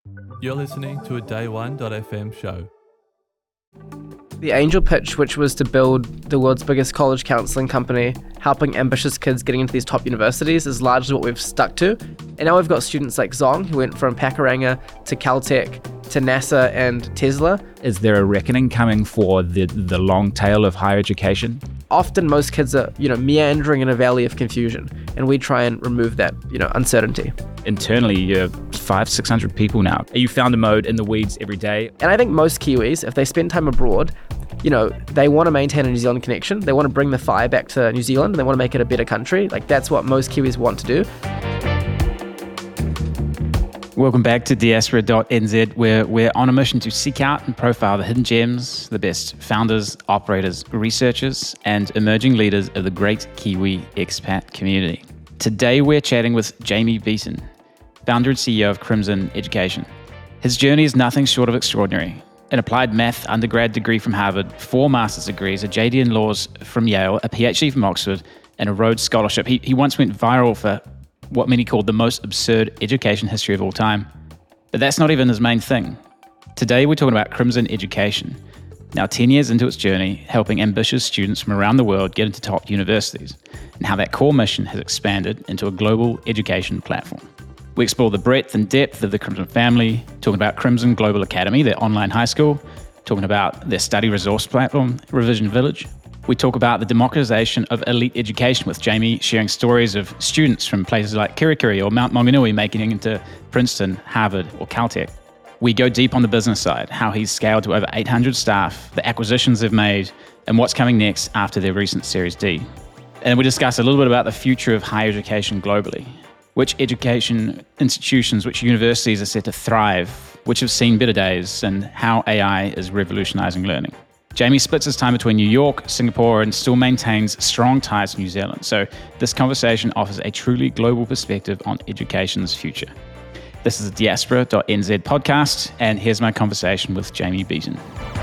You're listening to a Day1.fm show. The Angel pitch, which was to build the world's biggest college counselling company, helping ambitious kids getting into these top universities, is largely what we've stuck to. And now we've got students like Zong, who went from Pakuranga to Caltech to NASA and Tesla. Is there a reckoning coming for the long tail of higher education? Often most kids are, meandering in a valley of confusion, and we try and remove that, uncertainty. Internally, you're 500-600 people now. Are you founder mode in the weeds every day? And I think most Kiwis, if they spend time abroad, they want to maintain a New Zealand connection. They want to bring the fire back to New Zealand, and they want to make it a better country. That's what most Kiwis want to do. Welcome back to Diaspora.nz, where we're on a mission to seek out and profile the hidden gems, the best founders, operators, researchers, and emerging leaders of the great Kiwi expat community. Today, we're chatting with Jamie Beeson, founder and CEO of Crimson Education. His journey is nothing short of extraordinary. An applied math undergrad degree from Harvard, 4 master's degrees, a JD in laws from Yale, a PhD from Oxford, and a Rhodes Scholarship. He once went viral for what many called the most absurd education history of all time. But that's not even his main thing. Today, we're talking about Crimson Education, now 10 years into its journey, helping ambitious students from around the world get into top universities, and how that core mission has expanded into a global education platform. We explore the breadth and depth of the Crimson family, talking about Crimson Global Academy, their online high school, talking about their study resource platform, Revision Village. We talk about the democratization of elite education, with Jamie sharing stories of students from places like Kirikiri or Mount Maunganui making it into Princeton, Harvard, or Caltech. We go deep on the business side, how he's scaled to over 800 staff, the acquisitions they've made, and what's coming next after their recent Series D. And we discuss a little bit about the future of higher education globally, which education institutions, which universities are set to thrive, which have seen better days, and how AI is revolutionizing learning. Jamie splits his time between New York, Singapore, and still maintains strong ties to New Zealand. So this conversation offers a truly global perspective on education's future. This is a Diaspora.nz podcast, and here's my conversation with Jamie Beeson.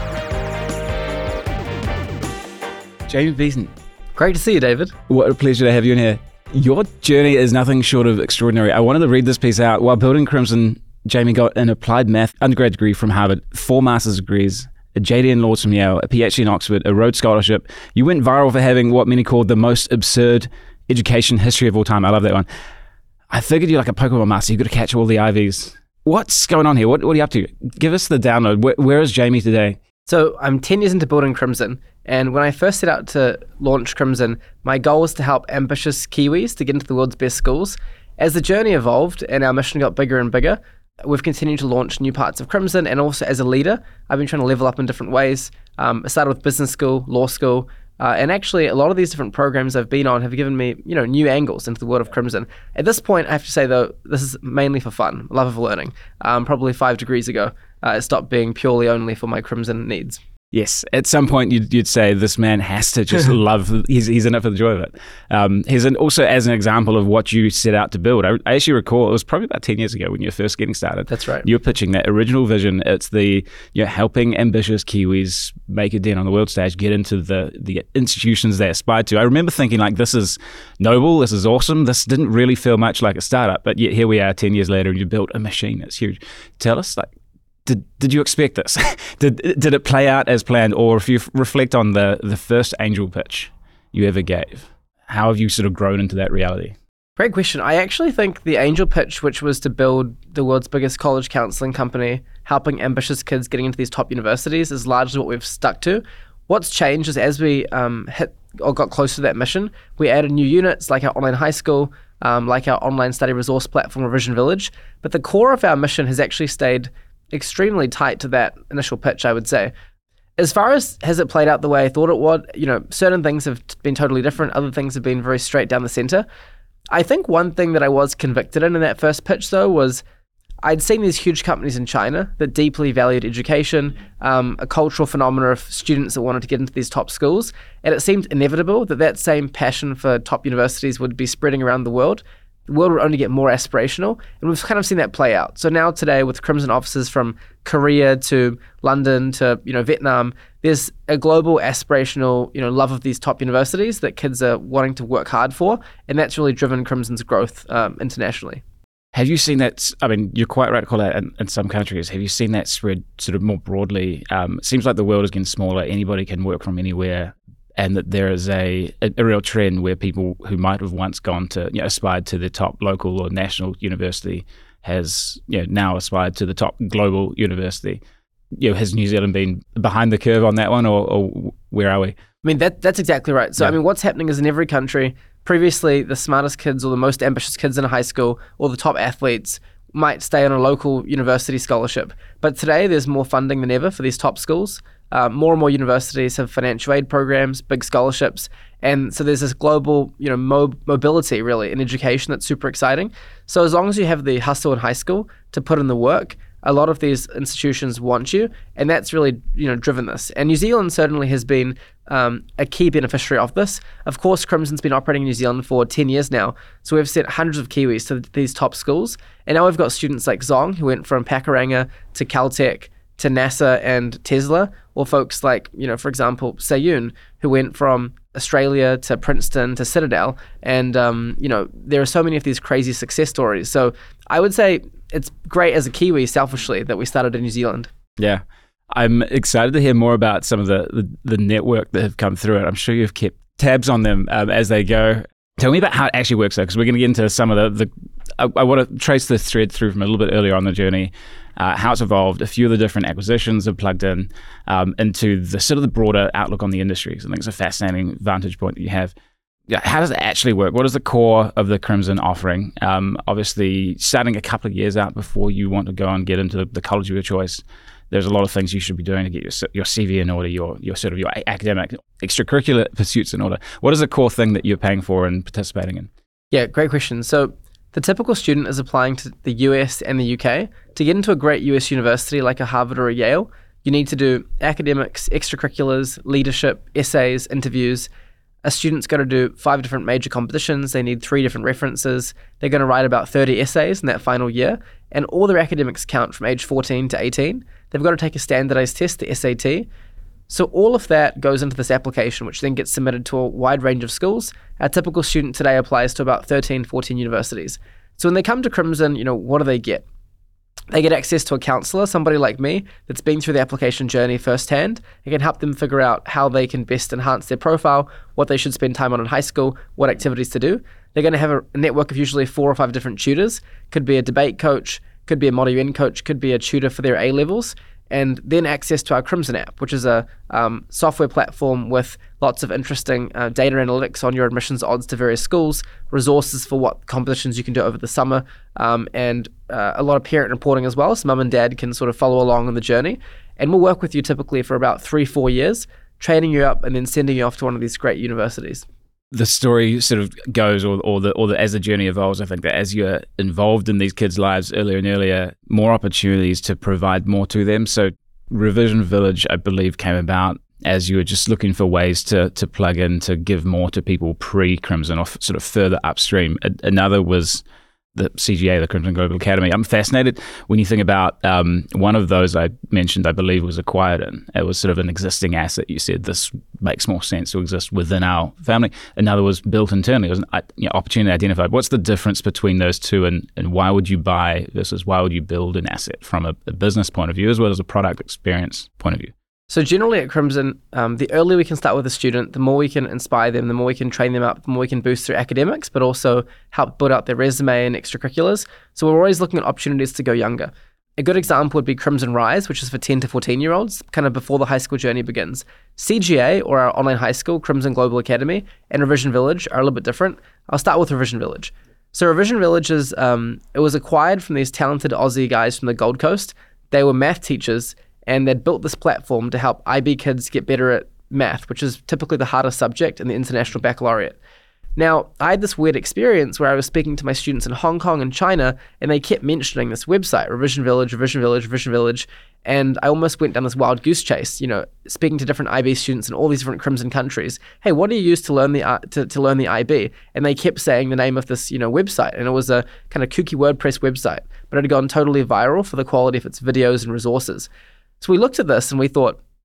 Jamie Beeson. Great to see you, David. What a pleasure to have you in here. Your journey is nothing short of extraordinary. I wanted to read this piece out. While building Crimson, Jamie got an applied math undergrad degree from Harvard, 4 master's degrees, a JD in laws from Yale, a PhD in Oxford, a Rhodes Scholarship. You went viral for having what many called the most absurd education history of all time. I love that one. I figured you're like a Pokemon master. You've got to catch all the IVs. What's going on here? What are you up to? Give us the download. Where is Jamie today? So I'm 10 years into building Crimson, and when I first set out to launch Crimson, my goal was to help ambitious Kiwis to get into the world's best schools. As the journey evolved and our mission got bigger and bigger, we've continued to launch new parts of Crimson, and also as a leader, I've been trying to level up in different ways. I started with business school, law school, and actually a lot of these different programs I've been on have given me, new angles into the world of Crimson. At this point, I have to say though, this is mainly for fun, love of learning. Probably 5 degrees ago, it stopped being purely only for my Crimson needs. Yes, at some point you'd say this man has to just love, he's in it for the joy of it. He's also as an example of what you set out to build. I actually recall, it was probably about 10 years ago when you were first getting started. That's right. You were pitching that original vision. It's helping ambitious Kiwis make a dent on the world stage, get into the institutions they aspired to. I remember thinking this is noble, this is awesome. This didn't really feel much like a startup, but yet here we are 10 years later and you built a machine. It's huge. Tell us, Did you expect this? Did it play out as planned? Or if you reflect on the first angel pitch you ever gave, how have you sort of grown into that reality? Great question. I actually think the angel pitch, which was to build the world's biggest college counselling company, helping ambitious kids getting into these top universities, is largely what we've stuck to. What's changed is as we hit or got closer to that mission, we added new units like our online high school, like our online study resource platform, Revision Village. But the core of our mission has actually stayed extremely tight to that initial pitch, I would say. As far as has it played out the way I thought it would, certain things have been totally different. Other things have been very straight down the center. I think one thing that I was convicted in that first pitch, though, was I'd seen these huge companies in China that deeply valued education, a cultural phenomena of students that wanted to get into these top schools. And it seemed inevitable that same passion for top universities would be spreading around the world. The world would only get more aspirational, and we've kind of seen that play out. So now today, with Crimson offices from Korea to London to Vietnam, there's a global aspirational love of these top universities that kids are wanting to work hard for, and that's really driven Crimson's growth internationally. Have you seen that? I mean, you're quite right to call that in some countries. Have you seen that spread sort of more broadly? It seems like the world is getting smaller. Anybody can work from anywhere. And that there is a real trend where people who might have once gone to, aspired to the top local or national university has, now aspired to the top global university. Has New Zealand been behind the curve on that one, or where are we? I mean, that's exactly right. So, I mean, what's happening is in every country, previously the smartest kids or the most ambitious kids in a high school or the top athletes might stay on a local university scholarship. But today there's more funding than ever for these top schools. More and more universities have financial aid programs, big scholarships, and so there's this global, mobility really in education that's super exciting. So as long as you have the hustle in high school to put in the work, a lot of these institutions want you, and that's really, driven this. And New Zealand certainly has been a key beneficiary of this. Of course, Crimson's been operating in New Zealand for 10 years now, so we've sent hundreds of Kiwis to these top schools, and now we've got students like Zong, who went from Pakuranga to Caltech to NASA and Tesla, or folks like, for example, Sayun, who went from Australia to Princeton to Citadel. And, there are so many of these crazy success stories. So I would say it's great as a Kiwi, selfishly, that we started in New Zealand. Yeah. I'm excited to hear more about some of the network that have come through it. I'm sure you've kept tabs on them as they go. Tell me about how it actually works, though, because we're going to get into some of I want to trace this thread through from a little bit earlier on the journey, how it's evolved, a few of the different acquisitions have plugged in into the sort of the broader outlook on the industries. I think it's a fascinating vantage point that you have. Yeah, how does it actually work? What is the core of the Crimson offering? Obviously, starting a couple of years out before you want to go and get into the college of your choice, there's a lot of things you should be doing to get your CV in order, your sort of your academic extracurricular pursuits in order. What is the core thing that you're paying for and participating in? Yeah, great question. So the typical student is applying to the US and the UK. To get into a great US university like a Harvard or a Yale, you need to do academics, extracurriculars, leadership, essays, interviews. A student's got to do 5 different major competitions. They need 3 different references. They're going to write about 30 essays in that final year. And all their academics count from age 14 to 18. They've got to take a standardized test, the SAT. So all of that goes into this application, which then gets submitted to a wide range of schools. Our typical student today applies to about 13, 14 universities. So when they come to Crimson, what do they get? They get access to a counselor, somebody like me, that's been through the application journey firsthand. It can help them figure out how they can best enhance their profile, what they should spend time on in high school, what activities to do. They're going to have a network of usually 4 or 5 different tutors. Could be a debate coach, could be a Model UN coach, could be a tutor for their A-levels. And then access to our Crimson app, which is a software platform with lots of interesting data analytics on your admissions odds to various schools, resources for what competitions you can do over the summer, and a lot of parent reporting as well, so mum and dad can sort of follow along on the journey. And we'll work with you typically for about 3-4 years, training you up and then sending you off to one of these great universities. The story sort of goes, as the journey evolves, I think that as you're involved in these kids' lives earlier and earlier, more opportunities to provide more to them. So Revision Village, I believe, came about as you were just looking for ways to plug in, to give more to people pre-Crimson or sort of further upstream. Another was the CGA, the Crimson Global Academy. I'm fascinated when you think about one of those I mentioned, I believe, was acquired in. It was sort of an existing asset. You said this makes more sense to exist within our family. Another was built internally. It was an opportunity identified. What's the difference between those two, and why would you buy versus why would you build an asset from a business point of view as well as a product experience point of view? So generally at Crimson, the earlier we can start with a student, the more we can inspire them, the more we can train them up, the more we can boost their academics, but also help build out their resume and extracurriculars. So we're always looking at opportunities to go younger. A good example would be Crimson Rise, which is for 10 to 14-year-olds, kind of before the high school journey begins. CGA, or our online high school, Crimson Global Academy, and Revision Village are a little bit different. I'll start with Revision Village. So Revision Village is, it was acquired from these talented Aussie guys from the Gold Coast. They were math teachers, and they'd built this platform to help IB kids get better at math, which is typically the hardest subject in the International Baccalaureate. Now, I had this weird experience where I was speaking to my students in Hong Kong and China, and they kept mentioning this website, Revision Village, Revision Village, Revision Village, and I almost went down this wild goose chase, speaking to different IB students in all these different Crimson countries. Hey, what do you use to learn the IB? And they kept saying the name of this, website, and it was a kind of kooky WordPress website, but it had gone totally viral for the quality of its videos and resources. So we looked at this and we thought,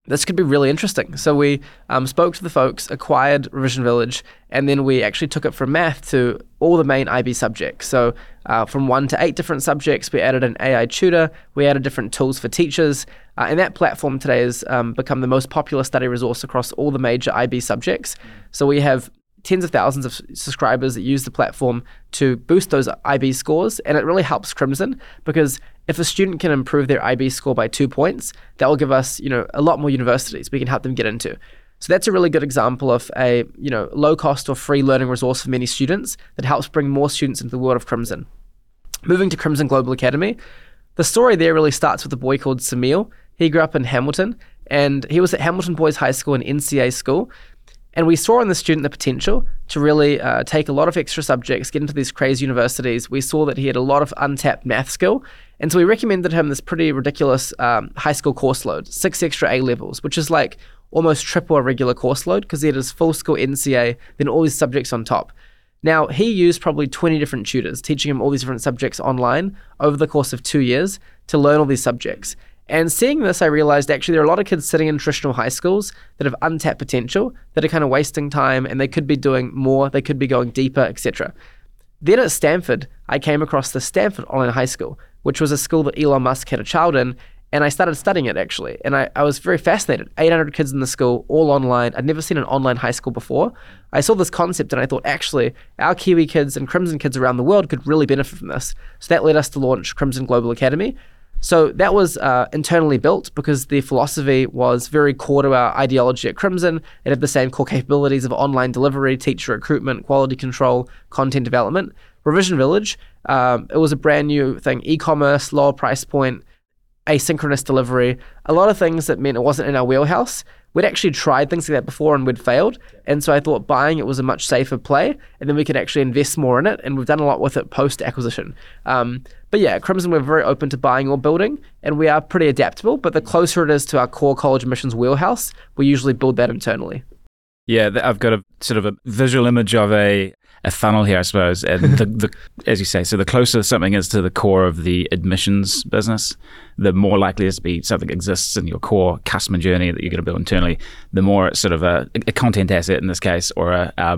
this could be really interesting. So we spoke to the folks, acquired Revision Village, and then we actually took it from math to all the main IB subjects. So from 1 to 8 different subjects, we added an AI tutor, we added different tools for teachers, and that platform today has become the most popular study resource across all the major IB subjects. So we have tens of thousands of subscribers that use the platform to boost those IB scores, and it really helps Crimson because if a student can improve their IB score by 2 points, that will give us, a lot more universities we can help them get into. So that's a really good example of a, low cost or free learning resource for many students that helps bring more students into the world of Crimson. Moving to Crimson Global Academy, the story there really starts with a boy called Samil. He grew up in Hamilton, and he was at Hamilton Boys High School, an NCA school. And we saw in the student the potential to really take a lot of extra subjects, get into these crazy universities. We saw that he had a lot of untapped math skill. And so we recommended him this pretty ridiculous high school course load, 6 extra A levels, which is like almost triple a regular course load because he had his full school NCA, then all these subjects on top. Now, he used probably 20 different tutors, teaching him all these different subjects online over the course of 2 years to learn all these subjects. And seeing this, I realized actually there are a lot of kids sitting in traditional high schools that have untapped potential, that are kind of wasting time, and they could be doing more, they could be going deeper, etc. Then at Stanford, I came across the Stanford Online High School, which was a school that Elon Musk had a child in, and I started studying it actually. And I was very fascinated. 800 kids in the school, all online. I'd never seen an online high school before. I saw this concept and I thought, actually, our Kiwi kids and Crimson kids around the world could really benefit from this. So that led us to launch Crimson Global Academy. So that was internally built because the philosophy was very core to our ideology at Crimson. It had the same core capabilities of online delivery, teacher recruitment, quality control, content development. Revision Village, it was a brand new thing, e-commerce, lower price point, asynchronous delivery, a lot of things that meant it wasn't in our wheelhouse. We'd actually tried things like that before and we'd failed. And so I thought buying it was a much safer play and then we could actually invest more in it. And we've done a lot with it post-acquisition. But yeah, at Crimson, we're very open to buying or building and we are pretty adaptable. But the closer it is to our core college admissions wheelhouse, we usually build that internally. Yeah, I've got a sort of a visual image of a funnel here, I suppose. And the as you say, so the closer something is to the core of the admissions business, the more likely it is to be something exists in your core customer journey that you're going to build internally, the more it's sort of a content asset in this case, or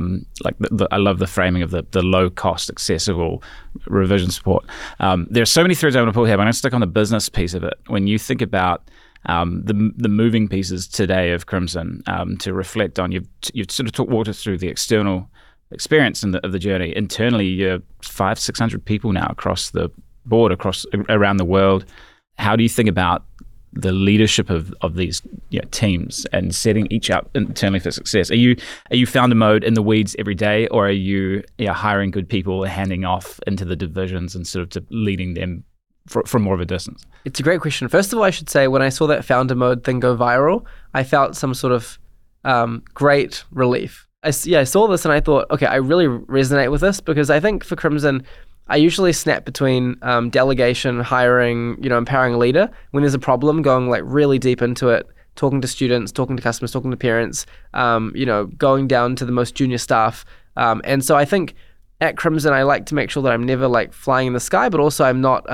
I love the framing of the low cost, accessible revision support. There are so many threads I want to pull here, but I'm going to stick on the business piece of it. When you think about the moving pieces today of Crimson, to reflect on, you've sort of walked us through the external experience of the journey. Internally, you're 500-600 people now across the board, around the world. How do you think about the leadership of these teams and setting each up internally for success? Are you founder mode in the weeds every day, or are you hiring good people, handing off into the divisions and sort of leading them from more of a distance? It's a great question. First of all, I should say when I saw that founder mode thing go viral, I felt some sort of great relief. I saw this and I thought, okay, I really resonate with this because I think for Crimson, I usually snap between delegation, hiring, empowering a leader when there's a problem, going like really deep into it, talking to students, talking to customers, talking to parents, going down to the most junior staff. And so I think at Crimson, I like to make sure that I'm never like flying in the sky, but also I'm not,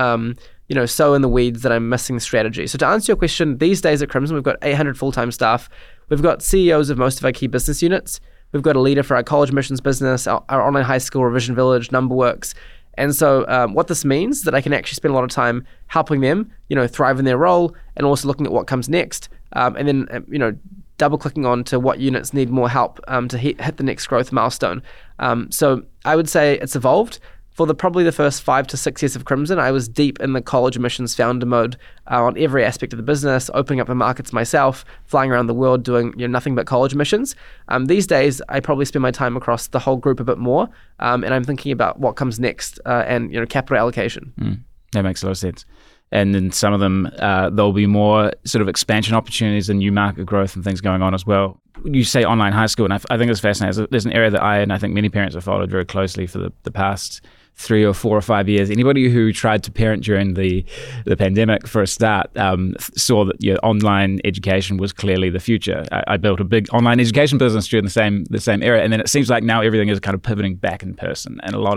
so in the weeds that I'm missing strategy. So to answer your question, these days at Crimson, we've got 800 full-time staff. We've got CEOs of most of our key business units. We've got a leader for our college admissions business, our online high school, Revision Village, Numberworks. And so what this means is that I can actually spend a lot of time helping them, thrive in their role and also looking at what comes next. And then, double clicking on to what units need more help to hit the next growth milestone. So I would say it's evolved. For probably the first 5 to 6 years of Crimson, I was deep in the college admissions founder mode on every aspect of the business, opening up the markets myself, flying around the world, doing nothing but college admissions. These days, I probably spend my time across the whole group a bit more, and I'm thinking about what comes next and capital allocation. That makes a lot of sense. And then some of them, there'll be more sort of expansion opportunities and new market growth and things going on as well. You say online high school, and I think it's fascinating. There's an area that I think many parents have followed very closely for the past 3 or 4 or 5 years. Anybody who tried to parent during the pandemic for a start saw that online education was clearly the future. I built a big online education business during the same era, and then it seems like now everything is kind of pivoting back in person, and a lot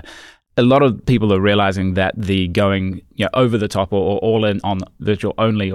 of people are realizing that the going over the top or all in on virtual only or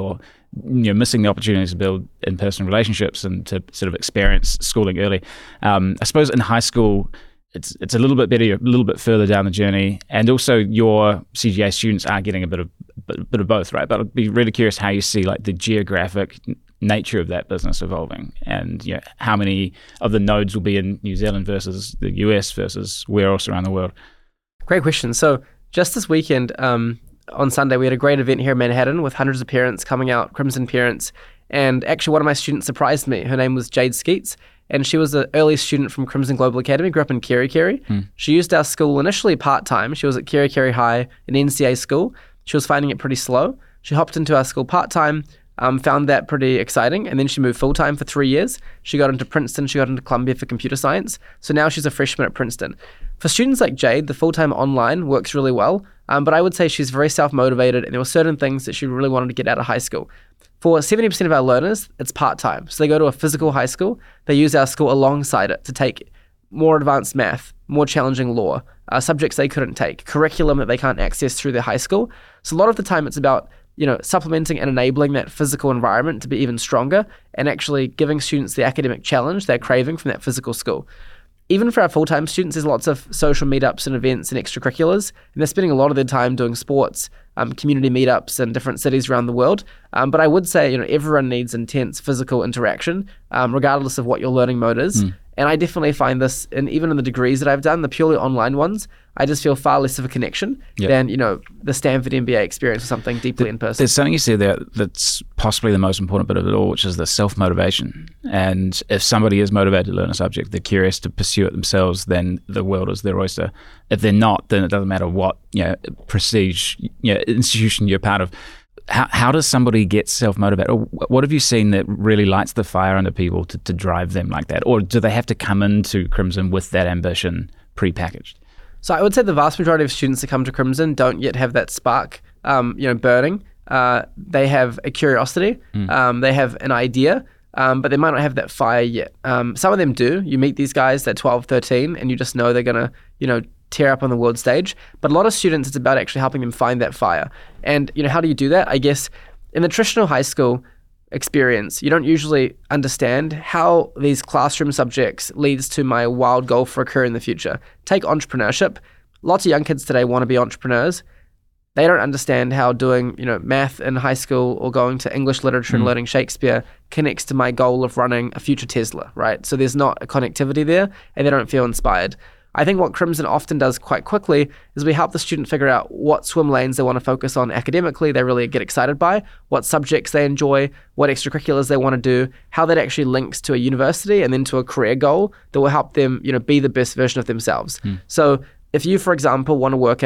missing the opportunities to build in-person relationships and to sort of experience schooling early. I suppose in high school, it's a little bit better, a little bit further down the journey, and also your CGA students are getting a bit of both, right? But I'd be really curious how you see like the geographic nature of that business evolving, and how many of the nodes will be in New Zealand versus the US versus where else around the world. Great question. So just this weekend, on Sunday, we had a great event here in Manhattan with hundreds of parents coming out, Crimson parents, and actually one of my students surprised me. Her name was Jade Skeets, and she was an early student from Crimson Global Academy, grew up in Kerikeri. She used our school initially part-time. She was at Kerikeri High, an NCA school. She was finding it pretty slow. She hopped into our school part-time, found that pretty exciting, and then she moved full-time for 3 years. She got into Princeton, she got into Columbia for computer science, so now she's a freshman at Princeton. For students like Jade, the full-time online works really well, but I would say she's very self-motivated, and there were certain things that she really wanted to get out of high school. For 70% of our learners, it's part-time. So they go to a physical high school, they use our school alongside it to take more advanced math, more challenging law, subjects they couldn't take, curriculum that they can't access through their high school. So a lot of the time it's about supplementing and enabling that physical environment to be even stronger and actually giving students the academic challenge they're craving from that physical school. Even for our full-time students, there's lots of social meetups and events and extracurriculars, and they're spending a lot of their time doing sports, community meetups in different cities around the world. But I would say, everyone needs intense physical interaction, regardless of what your learning mode is. And I definitely find this, and even in the degrees that I've done, the purely online ones, I just feel far less of a connection than, the Stanford MBA experience or something deeply in person. There's something you said there that's possibly the most important bit of it all, which is the self-motivation. And if somebody is motivated to learn a subject, they're curious to pursue it themselves, then the world is their oyster. If they're not, then it doesn't matter what prestige institution you're part of. How does somebody get self-motivated? Or what have you seen that really lights the fire under people to drive them like that? Or do they have to come into Crimson with that ambition pre-packaged? So I would say the vast majority of students that come to Crimson don't yet have that spark, burning. They have a curiosity, they have an idea, but they might not have that fire yet. Some of them do. You meet these guys, they're 12, 13, and you just know they're going to, tear up on the world stage. But a lot of students, it's about actually helping them find that fire. And, how do you do that? I guess in the traditional high school experience, you don't usually understand how these classroom subjects leads to my wild goal for a career in the future. Take entrepreneurship. Lots of young kids today want to be entrepreneurs. They don't understand how doing, math in high school or going to English literature and learning Shakespeare connects to my goal of running a future Tesla, right? So there's not a connectivity there, and they don't feel inspired. I think what Crimson often does quite quickly is we help the student figure out what swim lanes they want to focus on academically, they really get excited by, what subjects they enjoy, what extracurriculars they want to do, how that actually links to a university and then to a career goal that will help them, be the best version of themselves. So if you, for example, want to work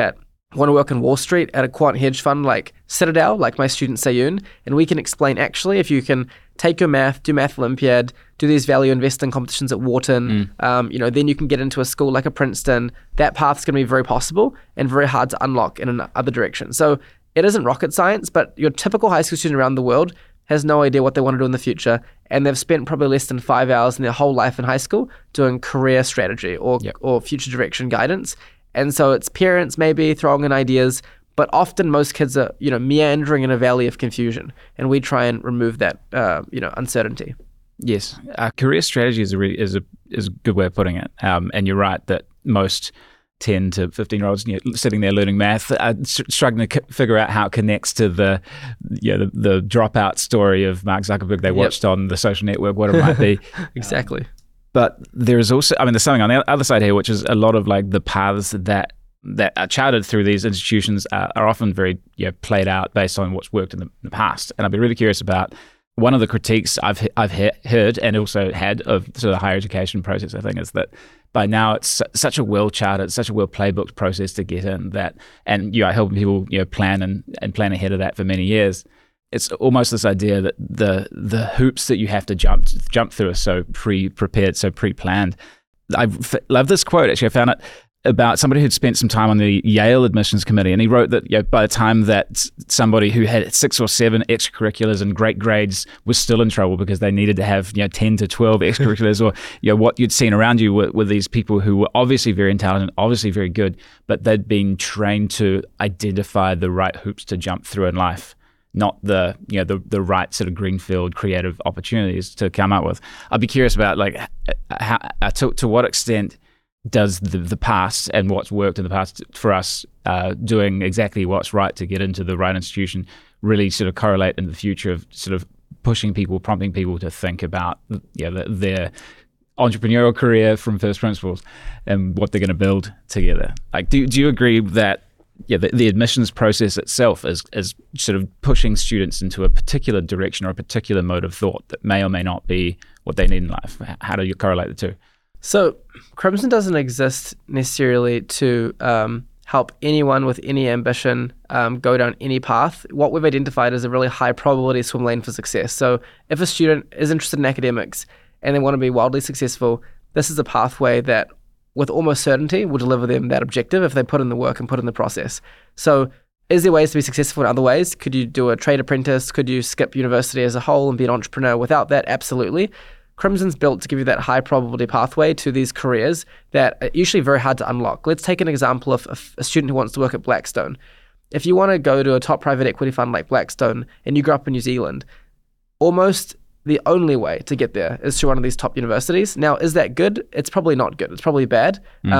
in Wall Street at a quant hedge fund like Citadel, like my student Sayun, and we can explain actually if you can take your math, do Math Olympiad, do these value investing competitions at Wharton, then you can get into a school like a Princeton. That path's going to be very possible and very hard to unlock in another direction. So it isn't rocket science, but your typical high school student around the world has no idea what they want to do in the future, and they've spent probably less than 5 hours in their whole life in high school doing career strategy or future direction guidance. And so it's parents maybe throwing in ideas, but often most kids are, meandering in a valley of confusion, and we try and remove that, uncertainty. Yes, career strategy is a good way of putting it. And you're right that most 10 to 15-year-olds sitting there learning math are struggling to figure out how it connects to the dropout story of Mark Zuckerberg they watched on the social network, what it might be. Exactly. But there is also, there's something on the other side here, which is a lot of like the paths that are charted through these institutions are often very played out based on what's worked in the past. And I'd be really curious about one of the critiques I've heard and also had of sort of the higher education process, I think, is that by now it's such a well-charted, such a well-playbooked process to get in that, and helping people plan and plan ahead of that for many years. It's almost this idea that the hoops that you have to jump through are so pre-prepared, so pre-planned. I love this quote, actually. I found it about somebody who'd spent some time on the Yale admissions committee, and he wrote that by the time that somebody who had 6 or 7 extracurriculars and great grades was still in trouble because they needed to have 10 to 12 extracurriculars, or what you'd seen around you were these people who were obviously very intelligent, obviously very good, but they'd been trained to identify the right hoops to jump through in life. not the right sort of greenfield creative opportunities to come up with. I'd be curious about like how, to what extent does the past and what's worked in the past for us doing exactly what's right to get into the right institution really sort of correlate in the future of sort of prompting people to think about their entrepreneurial career from first principles and what they're going to build together. Like, do you agree that the admissions process itself is sort of pushing students into a particular direction or a particular mode of thought that may or may not be what they need in life? How do you correlate the two? So Crimson doesn't exist necessarily to help anyone with any ambition go down any path. What we've identified is a really high probability swim lane for success. So if a student is interested in academics and they want to be wildly successful, this is a pathway that with almost certainty will deliver them that objective if they put in the work and put in the process. So is there ways to be successful in other ways? Could you do a trade apprentice? Could you skip university as a whole and be an entrepreneur without that? Absolutely. Crimson's built to give you that high probability pathway to these careers that are usually very hard to unlock. Let's take an example of a student who wants to work at Blackstone. If you want to go to a top private equity fund like Blackstone and you grew up in New Zealand, almost the only way to get there is through one of these top universities. Now, is that good? It's probably not good. It's probably bad.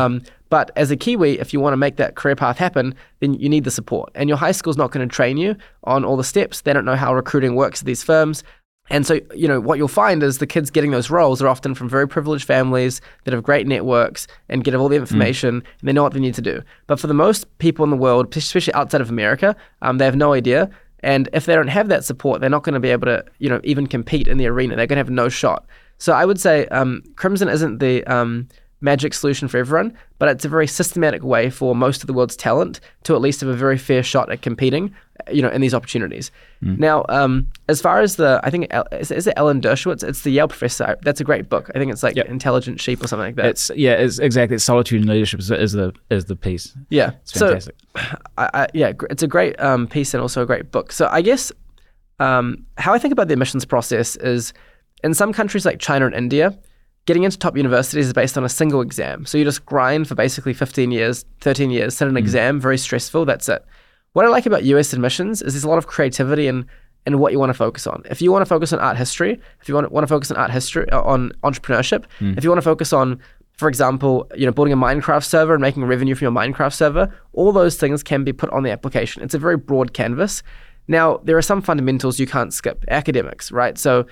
But as a Kiwi, if you want to make that career path happen, then you need the support. And your high school's not going to train you on all the steps. They don't know how recruiting works at these firms. And so, what you'll find is the kids getting those roles are often from very privileged families that have great networks and get all the information and they know what they need to do. But for the most people in the world, especially outside of America, they have no idea. And if they don't have that support, they're not going to be able to, even compete in the arena. They're going to have no shot. So I would say Crimson isn't the magic solution for everyone, but it's a very systematic way for most of the world's talent to at least have a very fair shot at competing, in these opportunities. Now, as far as I think, is it Alan Dershowitz? It's the Yale professor. That's a great book. I think it's like Intelligent Sheep or something like that. It's exactly. Solitude and Leadership is the piece. Yeah. It's fantastic. So, it's a great piece and also a great book. So I guess how I think about the admissions process is in some countries like China and India, getting into top universities is based on a single exam. So you just grind for basically 15 years, 13 years, sit an exam, very stressful, that's it. What I like about US admissions is there's a lot of creativity in what you want to focus on. If you want to focus on art history, if you want to focus on on entrepreneurship, if you want to focus on, for example, building a Minecraft server and making revenue from your Minecraft server, all those things can be put on the application. It's a very broad canvas. Now, there are some fundamentals you can't skip. Academics, right? So,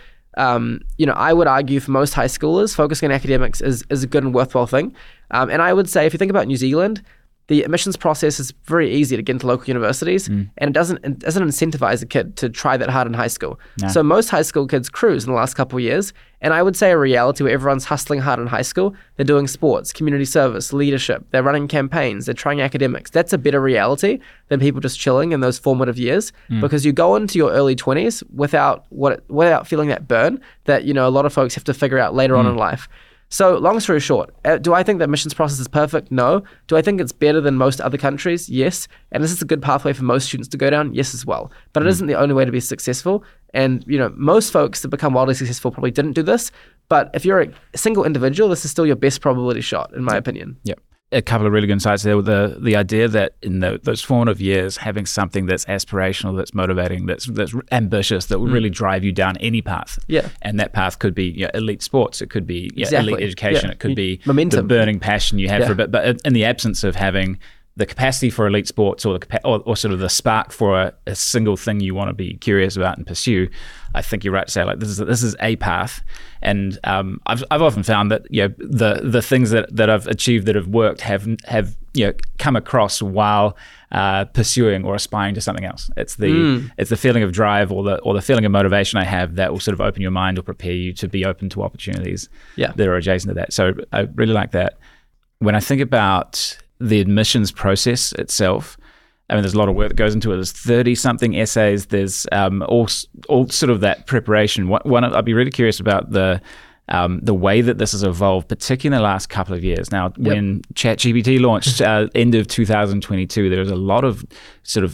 I would argue for most high schoolers, focusing on academics is a good and worthwhile thing. And I would say if you think about New Zealand, the admissions process is very easy to get into local universities, and it doesn't incentivize a kid to try that hard in high school. No. So most high school kids cruise in the last couple of years, and I would say a reality where everyone's hustling hard in high school, they're doing sports, community service, leadership, they're running campaigns, they're trying academics. That's a better reality than people just chilling in those formative years, because you go into your early 20s without feeling that burn that a lot of folks have to figure out later on in life. So long story short, do I think the admissions process is perfect? No. Do I think it's better than most other countries? Yes. And is this a good pathway for most students to go down? Yes as well. But it isn't the only way to be successful. And most folks that become wildly successful probably didn't do this. But if you're a single individual, this is still your best probability shot, in my opinion. Yep. A couple of really good insights there with the idea that in those formative years, having something that's aspirational, that's motivating, that's ambitious, that will really drive you down any path. Yeah. And that path could be elite sports, it could be Exactly. elite education, it could be momentum, the burning passion you have for it. But in the absence of having the capacity for elite sports or sort of the spark for a single thing you want to be curious about and pursue, I think you're right to say like this is a path. And I've often found that the things that I've achieved that have worked have come across while pursuing or aspiring to something else. It's the feeling of drive or the feeling of motivation I have that will sort of open your mind or prepare you to be open to opportunities that are adjacent to that. So I really like that. When I think about the admissions process itself, I mean, there's a lot of work that goes into it. There's 30-something essays. There's all sort of that preparation. I'd be really curious about the way that this has evolved, particularly in the last couple of years. Now, when ChatGPT launched end of 2022, there was a lot of sort of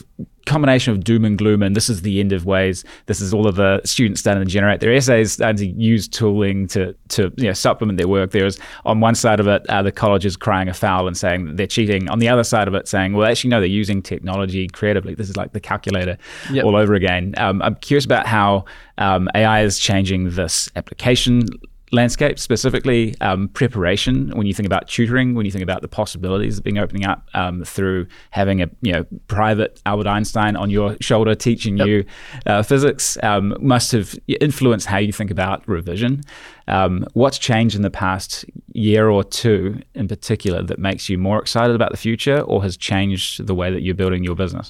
combination of doom and gloom, and this is the end of ways. This is all of the students starting to generate their essays, starting to use tooling to supplement their work. There's on one side of it, the colleges crying a foul and saying that they're cheating. On the other side of it, saying, well, actually, no, they're using technology creatively. This is like the calculator all over again. I'm curious about how AI is changing this application landscape, specifically preparation. When you think about tutoring, when you think about the possibilities of being opening up through having a private Albert Einstein on your shoulder teaching you physics, must have influenced how you think about revision. What's changed in the past year or two in particular that makes you more excited about the future, or has changed the way that you're building your business?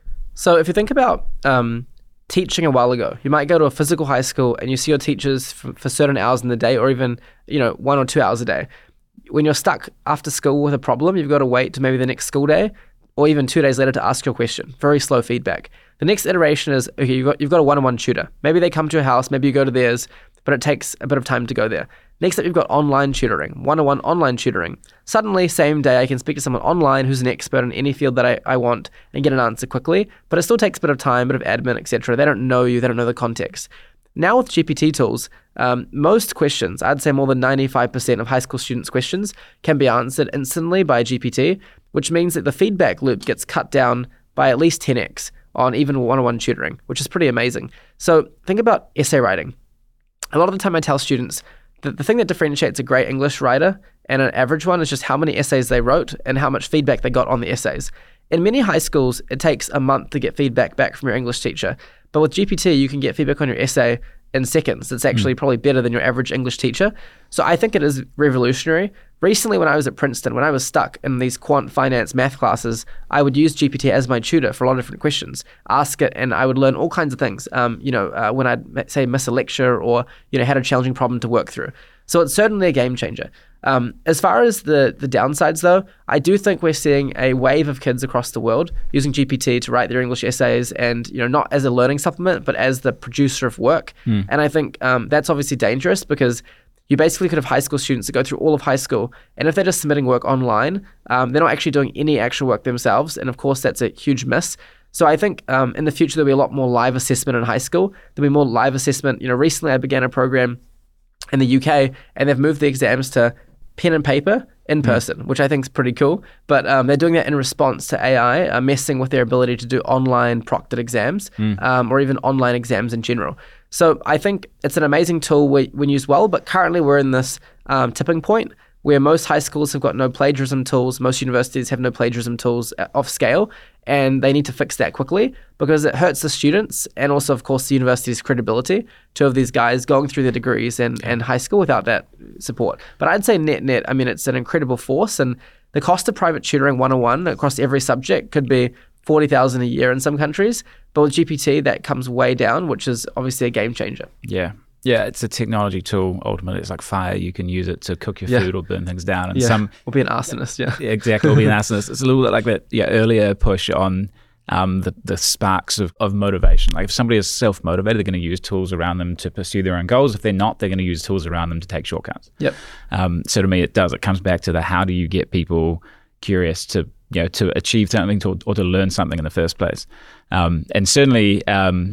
So if you think about teaching a while ago, you might go to a physical high school and you see your teachers for certain hours in the day, or even 1 or 2 hours a day. When you're stuck after school with a problem, you've got to wait to maybe the next school day or even 2 days later to ask your question. Very slow feedback. The next iteration is, okay, you've got a one-on-one tutor. Maybe they come to your house, maybe you go to theirs, but it takes a bit of time to go there. Next up, you've got online tutoring, one-on-one online tutoring. Suddenly, same day, I can speak to someone online who's an expert in any field that I want and get an answer quickly, but it still takes a bit of time, a bit of admin, etc. They don't know you, they don't know the context. Now with GPT tools, most questions, I'd say more than 95% of high school students' questions can be answered instantly by GPT, which means that the feedback loop gets cut down by at least 10x on even one-on-one tutoring, which is pretty amazing. So think about essay writing. A lot of the time I tell students that the thing that differentiates a great English writer and an average one is just how many essays they wrote and how much feedback they got on the essays. In many high schools, it takes a month to get feedback back from your English teacher. But with GPT, you can get feedback on your essay in seconds. It's actually probably better than your average English teacher. So I think it is revolutionary. Recently, when I was at Princeton, when I was stuck in these quant finance math classes, I would use GPT as my tutor for a lot of different questions, ask it, and I would learn all kinds of things. When I'd say miss a lecture or, had a challenging problem to work through. So it's certainly a game changer. As far as the downsides, though, I do think we're seeing a wave of kids across the world using GPT to write their English essays and, not as a learning supplement, but as the producer of work. And I think that's obviously dangerous because you basically could have high school students that go through all of high school, and if they're just submitting work online, they're not actually doing any actual work themselves, and of course that's a huge miss. So I think in the future there'll be a lot more live assessment in high school. There'll be more live assessment. Recently I began a program in the UK, and they've moved the exams to pen and paper in person, which I think is pretty cool. But they're doing that in response to AI messing with their ability to do online proctored exams or even online exams in general. So I think it's an amazing tool when used well, but currently we're in this tipping point where most high schools have got no plagiarism tools, most universities have no plagiarism tools off scale, and they need to fix that quickly because it hurts the students and also, of course, the university's credibility. Two of these guys going through their degrees and high school without that support. But I'd say net, it's an incredible force, and the cost of private tutoring 101 across every subject could be $40,000 a year in some countries, but with GPT that comes way down, which is obviously a game changer. Yeah, it's a technology tool. Ultimately, it's like fire. You can use it to cook your food or burn things down. And some will be an arsonist. Yeah, exactly. Will be an arsonist. It's a little bit like that. Yeah, earlier push on the sparks of motivation. Like if somebody is self-motivated, they're going to use tools around them to pursue their own goals. If they're not, they're going to use tools around them to take shortcuts. Yep. So to me, it comes back to the how do you get people curious to achieve something or to learn something in the first place. And certainly.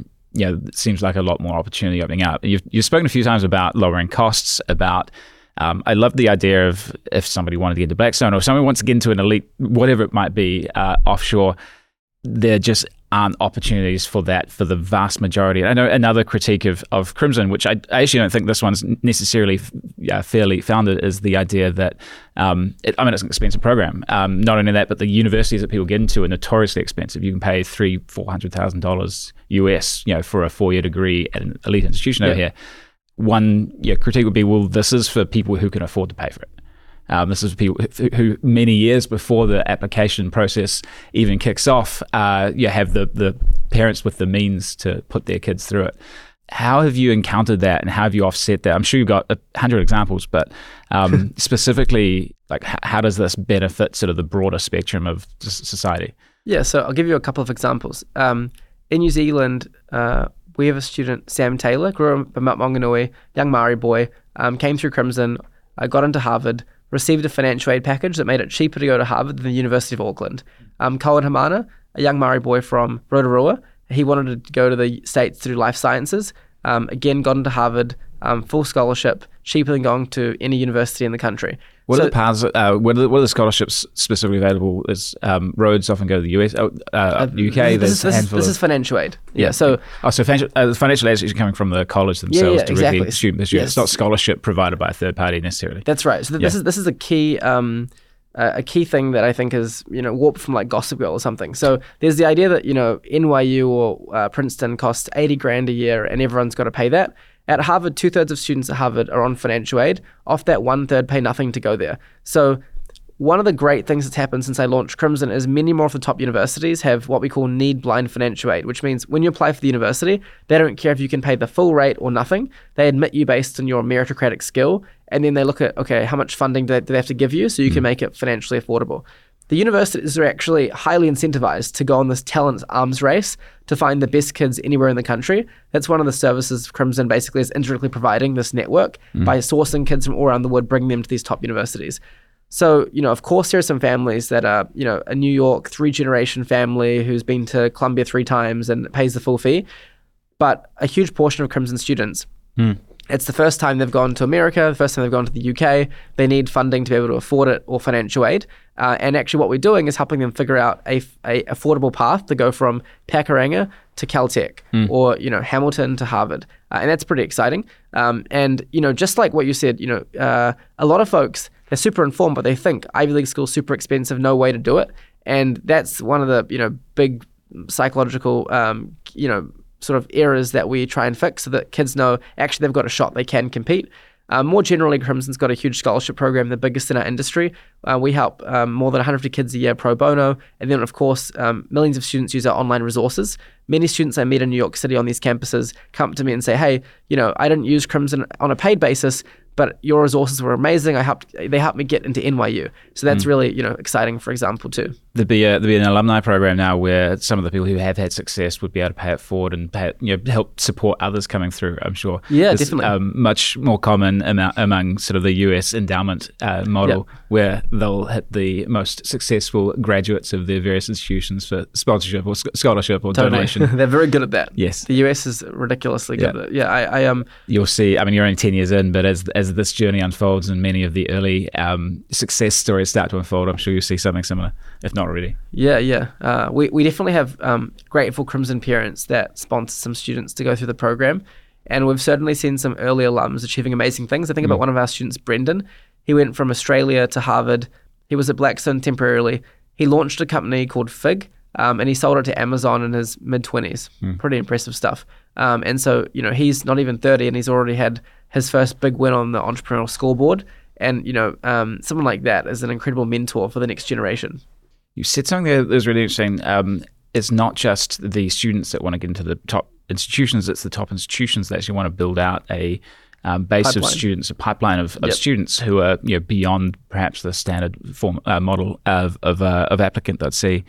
It seems like a lot more opportunity opening up. You've spoken a few times about lowering costs, about I love the idea of if somebody wanted to get into Blackstone or if someone wants to get into an elite, whatever it might be, offshore, there just aren't opportunities for that for the vast majority. I know another critique of Crimson, which I actually don't think this one's necessarily fairly founded, is the idea that, it's an expensive program. Not only that, but the universities that people get into are notoriously expensive. You can pay $300,000-$400,000 US, for a 4-year degree at an elite institution over here. One critique would be, well, this is for people who can afford to pay for it. This is people who many years before the application process even kicks off, have the parents with the means to put their kids through it. How have you encountered that, and how have you offset that? I'm sure you've got 100 examples, but specifically, like how does this benefit sort of the broader spectrum of society? Yeah, so I'll give you a couple of examples. In New Zealand, we have a student, Sam Taylor, grew up in Mount Maunganui, young Māori boy, came through Crimson, got into Harvard, received a financial aid package that made it cheaper to go to Harvard than the University of Auckland. Koan Hamana, a young Maori boy from Rotorua. He wanted to go to the States to do life sciences. Again, got into Harvard, full scholarship, cheaper than going to any university in the country. What are the paths? What are the scholarships specifically available? Is Rhodes often go to the US, UK? This is financial aid. Yeah. So the financial aid is usually coming from the college themselves directly. Exactly. Student. Yes. It's not scholarship provided by a third party necessarily. That's right. So this is a key. A key thing that I think is, warped from like Gossip Girl or something. So there's the idea that, NYU or Princeton costs $80,000 a year and everyone's got to pay that. At Harvard, 2/3 of students at Harvard are on financial aid. Off that, 1/3 pay nothing to go there. So one of the great things that's happened since I launched Crimson is many more of the top universities have what we call need-blind financial aid, which means when you apply for the university, they don't care if you can pay the full rate or nothing. They admit you based on your meritocratic skill, and then they look at, okay, how much funding do they have to give you so you can make it financially affordable. The universities are actually highly incentivized to go on this talent arms race to find the best kids anywhere in the country. That's one of the services Crimson basically is indirectly providing this network by sourcing kids from all around the world, bringing them to these top universities. So, of course, there are some families that are, a New York 3-generation family who's been to Columbia 3 times and pays the full fee. But a huge portion of Crimson students, it's the first time they've gone to America, the first time they've gone to the UK. They need funding to be able to afford it or financial aid. And actually what we're doing is helping them figure out a affordable path to go from Pakuranga to Caltech or, Hamilton to Harvard. And that's pretty exciting. And, just like what you said, a lot of folks, they're super informed, but they think Ivy League school's super expensive, no way to do it. And that's one of the, big psychological, sort of errors that we try and fix so that kids know actually they've got a shot, they can compete. More generally, Crimson's got a huge scholarship program, the biggest in our industry. We help more than 150 kids a year pro bono. And then, of course, millions of students use our online resources. Many students I meet in New York City on these campuses come to me and say, hey, I didn't use Crimson on a paid basis, but your resources were amazing. They helped me get into NYU. So that's really, exciting, for example, too. There'd be an alumni program now where some of the people who have had success would be able to pay it forward and help support others coming through, I'm sure. Yeah, it's, definitely. Much more common among sort of the US endowment model where they'll hit the most successful graduates of their various institutions for sponsorship or scholarship or donation. They're very good at that. Yes. The US is ridiculously good at it. Yeah, You'll see, you're only 10 years in, but as this journey unfolds and many of the early success stories start to unfold, I'm sure you'll see something similar, if not already. Yeah. We definitely have grateful Crimson parents that sponsor some students to go through the program. And we've certainly seen some early alums achieving amazing things. I think about one of our students, Brendan. He went from Australia to Harvard. He was at Blackstone temporarily. He launched a company called Fig, and he sold it to Amazon in his mid-20s. Pretty impressive stuff. And so, he's not even 30 and he's already had his first big win on the entrepreneurial scoreboard. And, someone like that is an incredible mentor for the next generation. You said something that was really interesting. It's not just the students that want to get into the top institutions, it's the top institutions that actually want to build out a base pipeline of students, a pipeline of students who are beyond perhaps the standard form model of applicant. Let's see.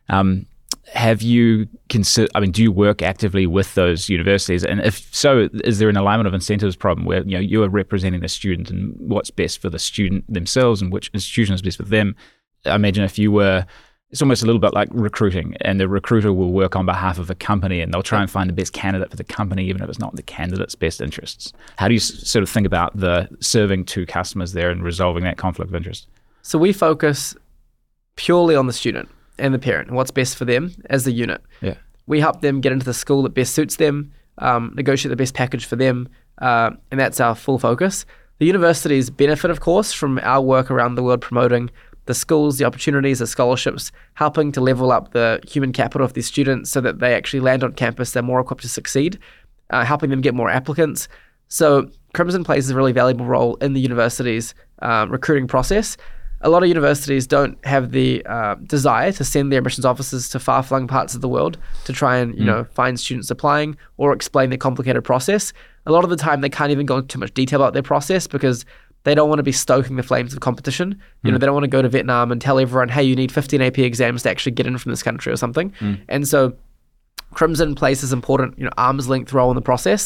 Have you considered? Do you work actively with those universities? And if so, is there an alignment of incentives problem where you are representing the student and what's best for the student themselves and which institution is best for them? I imagine if you were, it's almost a little bit like recruiting, and the recruiter will work on behalf of a company and they'll try and find the best candidate for the company, even if it's not the candidate's best interests. How do you sort of think about the serving two customers there and resolving that conflict of interest? So we focus purely on the student and the parent and what's best for them as the unit. Yeah. We help them get into the school that best suits them, negotiate the best package for them, and that's our full focus. The universities benefit, of course, from our work around the world promoting the schools, the opportunities, the scholarships, helping to level up the human capital of these students so that they actually land on campus, they're more equipped to succeed, helping them get more applicants. So Crimson plays a really valuable role in the university's recruiting process. A lot of universities don't have the desire to send their admissions officers to far-flung parts of the world to try and find students applying or explain their complicated process. A lot of the time they can't even go into too much detail about their process because they don't want to be stoking the flames of competition. They don't want to go to Vietnam and tell everyone, hey, you need 15 AP exams to actually get in from this country or something. And so Crimson plays this important, arm's length role in the process.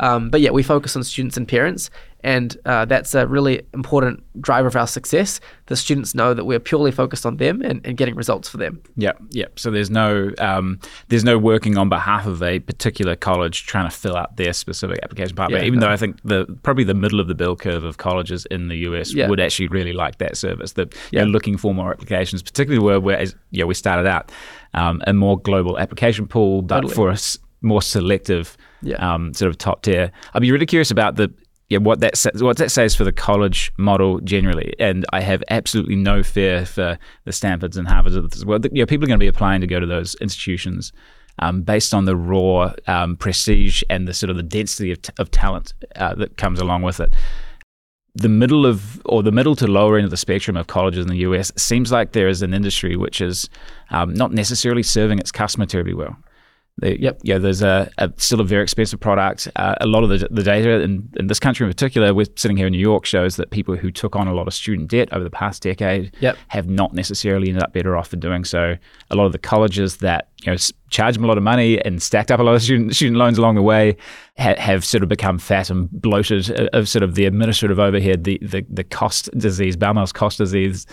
But yeah, we focus on students and parents, and that's a really important driver of our success. The students know that we're purely focused on them and getting results for them. Yeah. So there's no working on behalf of a particular college trying to fill out their specific application pathway. Even though I think probably the middle of the bell curve of colleges in the US would actually really like that service. That you're looking for more applications, particularly where as we started out a more global application pool, but for a more selective sort of top tier. I'd be really curious about what that says for the college model generally, and I have absolutely no fear for the Stanfords and Harvards of this world. People are going to be applying to go to those institutions based on the raw prestige and the sort of the density of talent that comes along with it. The middle to lower end of the spectrum of colleges in the US seems like there is an industry which is not necessarily serving its customer terribly well. There's still a very expensive product. A lot of the data in this country in particular, we're sitting here in New York, shows that people who took on a lot of student debt over the past decade have not necessarily ended up better off for doing so. A lot of the colleges that charge them a lot of money and stacked up a lot of student loans along the way have sort of become fat and bloated of sort of the administrative overhead. The cost disease, Baumann's cost disease,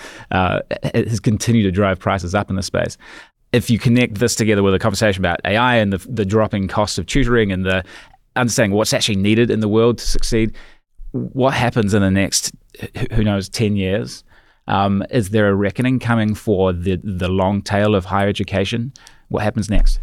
has continued to drive prices up in this space. If you connect this together with a conversation about AI and the dropping cost of tutoring and the understanding what's actually needed in the world to succeed, what happens in the next, 10 years? Is there a reckoning coming for the long tail of higher education? What happens next?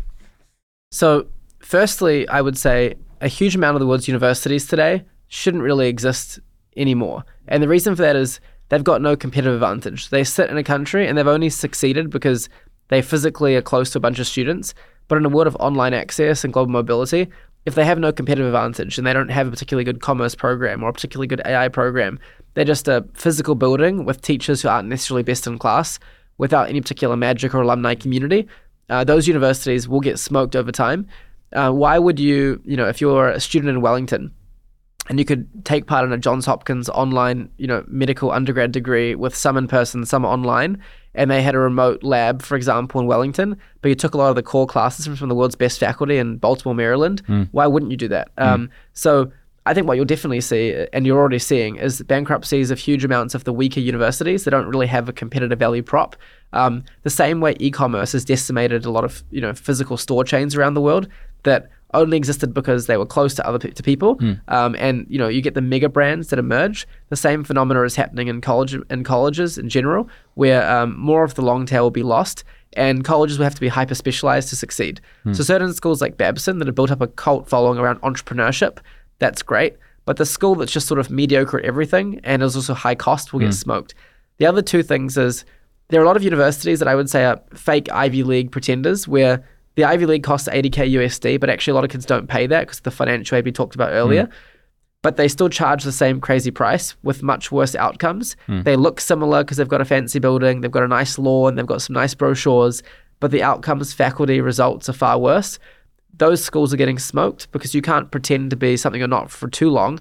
So firstly, I would say a huge amount of the world's universities today shouldn't really exist anymore. And the reason for that is they've got no competitive advantage. They sit in a country and they've only succeeded because they physically are close to a bunch of students. But in a world of online access and global mobility, if they have no competitive advantage and they don't have a particularly good commerce program or a particularly good AI program, they're just a physical building with teachers who aren't necessarily best in class without any particular magic or alumni community. Those universities will get smoked over time. Why would you, if you're a student in Wellington and you could take part in a Johns Hopkins online, medical undergrad degree with some in person, some online, and they had a remote lab, for example, in Wellington, but you took a lot of the core classes from the world's best faculty in Baltimore, Maryland, why wouldn't you do that? So I think what you'll definitely see, and you're already seeing, is bankruptcies of huge amounts of the weaker universities that don't really have a competitive value prop. The same way e-commerce has decimated a lot of physical store chains around the world that only existed because they were close to people. And you get the mega brands that emerge. The same phenomena is happening in colleges in general, where more of the long tail will be lost, and colleges will have to be hyper specialized to succeed. So certain schools like Babson that have built up a cult following around entrepreneurship, that's great. But the school that's just sort of mediocre at everything and is also high cost will get smoked. The other two things is there are a lot of universities that I would say are fake Ivy League pretenders, where the Ivy League costs $80K USD, but actually a lot of kids don't pay that because of the financial aid we talked about earlier. But they still charge the same crazy price with much worse outcomes. They look similar because they've got a fancy building, they've got a nice lawn, they've got some nice brochures, but the outcomes, faculty, results are far worse. Those schools are getting smoked because you can't pretend to be something you're not for too long.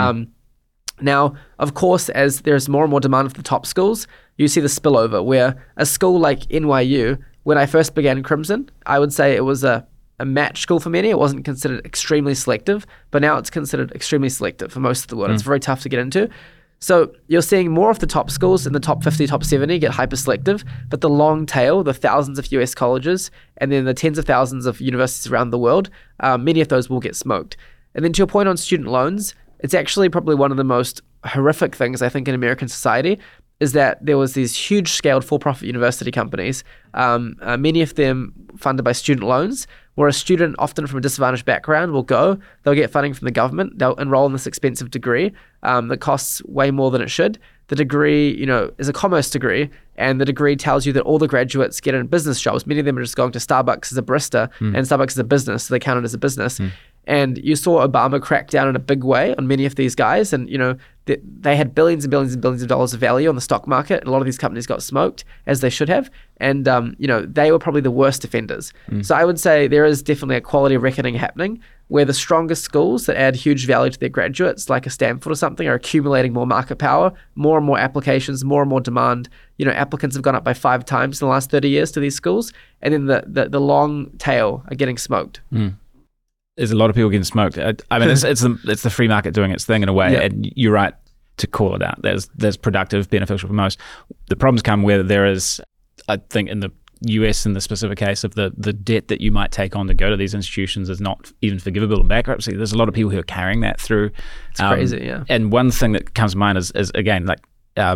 Now, of course, as there's more and more demand for the top schools, you see the spillover where a school like NYU, when I first began Crimson, I would say it was a match school for many. It wasn't considered extremely selective, but now it's considered extremely selective for most of the world. It's very tough to get into. So you're seeing more of the top schools in the top 50, top 70 get hyper selective, but the long tail, the thousands of US colleges, and then the tens of thousands of universities around the world, many of those will get smoked. And then to your point on student loans, it's actually probably one of the most horrific things I think in American society is that there was these huge scaled for-profit university companies, many of them funded by student loans, where a student often from a disadvantaged background will go, they'll get funding from the government, they'll enroll in this expensive degree that costs way more than it should. The degree, is a commerce degree, and the degree tells you that all the graduates get in business jobs. Many of them are just going to Starbucks as a barista, and Starbucks is a business, so they count it as a business. And you saw Obama crack down in a big way on many of these guys, and they had billions and billions and billions of dollars of value on the stock market, and a lot of these companies got smoked, as they should have. And they were probably the worst offenders. So I would say there is definitely a quality reckoning happening, where the strongest schools that add huge value to their graduates, like a Stanford or something, are accumulating more market power, more and more applications, more and more demand. Applicants have gone up by 5 times in the last 30 years to these schools, and then the long tail are getting smoked. there's a lot of people getting smoked. I mean, it's the free market doing its thing in a way, Yeah. and you're right to call it out. There's productive, beneficial for most. The problems come where there is, I think, in the US, in the specific case of the debt that you might take on to go to these institutions is not even forgivable in bankruptcy. There's a lot of people who are carrying that through. It's crazy, yeah. And one thing that comes to mind is again, like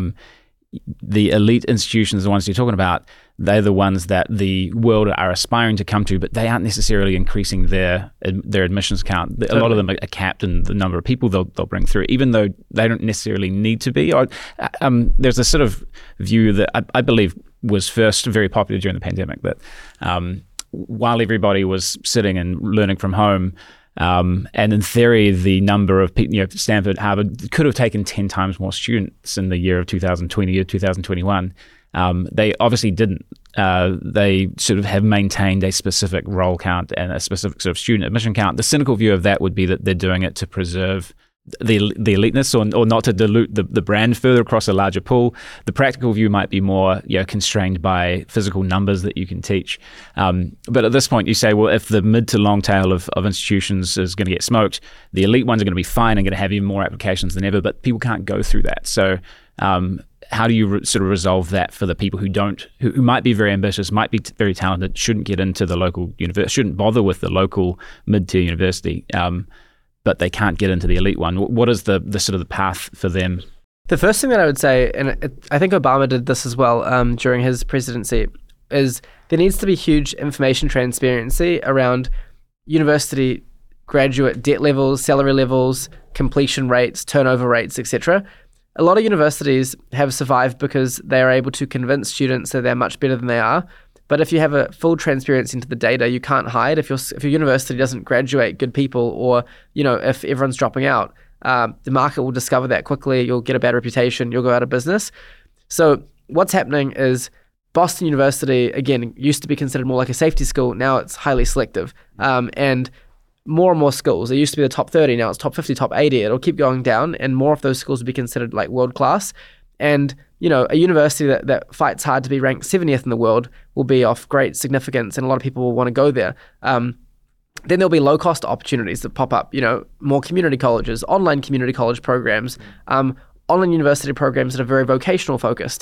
the elite institutions, the ones you're talking about, they're the ones that the world are aspiring to come to, but they aren't necessarily increasing their admissions count. A lot of them are capped in the number of people they'll bring through, even though they don't necessarily need to be. There's a sort of view that I believe was first very popular during the pandemic, that while everybody was sitting and learning from home, and in theory, the number of people, Stanford, Harvard could have taken 10 times more students in the year of 2020 or 2021. They obviously didn't. They sort of have maintained a specific roll count and a specific sort of student admission count. The cynical view of that would be that they're doing it to preserve the eliteness or not to dilute the brand further across a larger pool. The practical view might be more constrained by physical numbers that you can teach. But at this point, you say, well, if the mid to long tail of institutions is going to get smoked, the elite ones are going to be fine and going to have even more applications than ever, but people can't go through that. So how do you sort of resolve that for the people who might be very ambitious, might be very talented, shouldn't get into the local university, shouldn't bother with the local mid-tier university, but they can't get into the elite one? What is the sort of the path for them? The first thing that I would say, and I think Obama did this as well during his presidency, is there needs to be huge information transparency around university graduate debt levels, salary levels, completion rates, turnover rates, etc. A lot of universities have survived because they are able to convince students that they're much better than they are. But if you have a full transparency into the data, you can't hide. If your university doesn't graduate good people, or if everyone's dropping out, the market will discover that quickly. You'll get a bad reputation. You'll go out of business. So what's happening is Boston University, again, used to be considered more like a safety school. Now it's highly selective. And more schools. It used to be the top 30. Now it's top 50, top 80. It'll keep going down, and more of those schools will be considered like world class. And a university that fights hard to be ranked 70th in the world will be of great significance, and a lot of people will want to go there. Then there'll be low-cost opportunities that pop up, more community colleges, online community college programs, online university programs that are very vocational focused,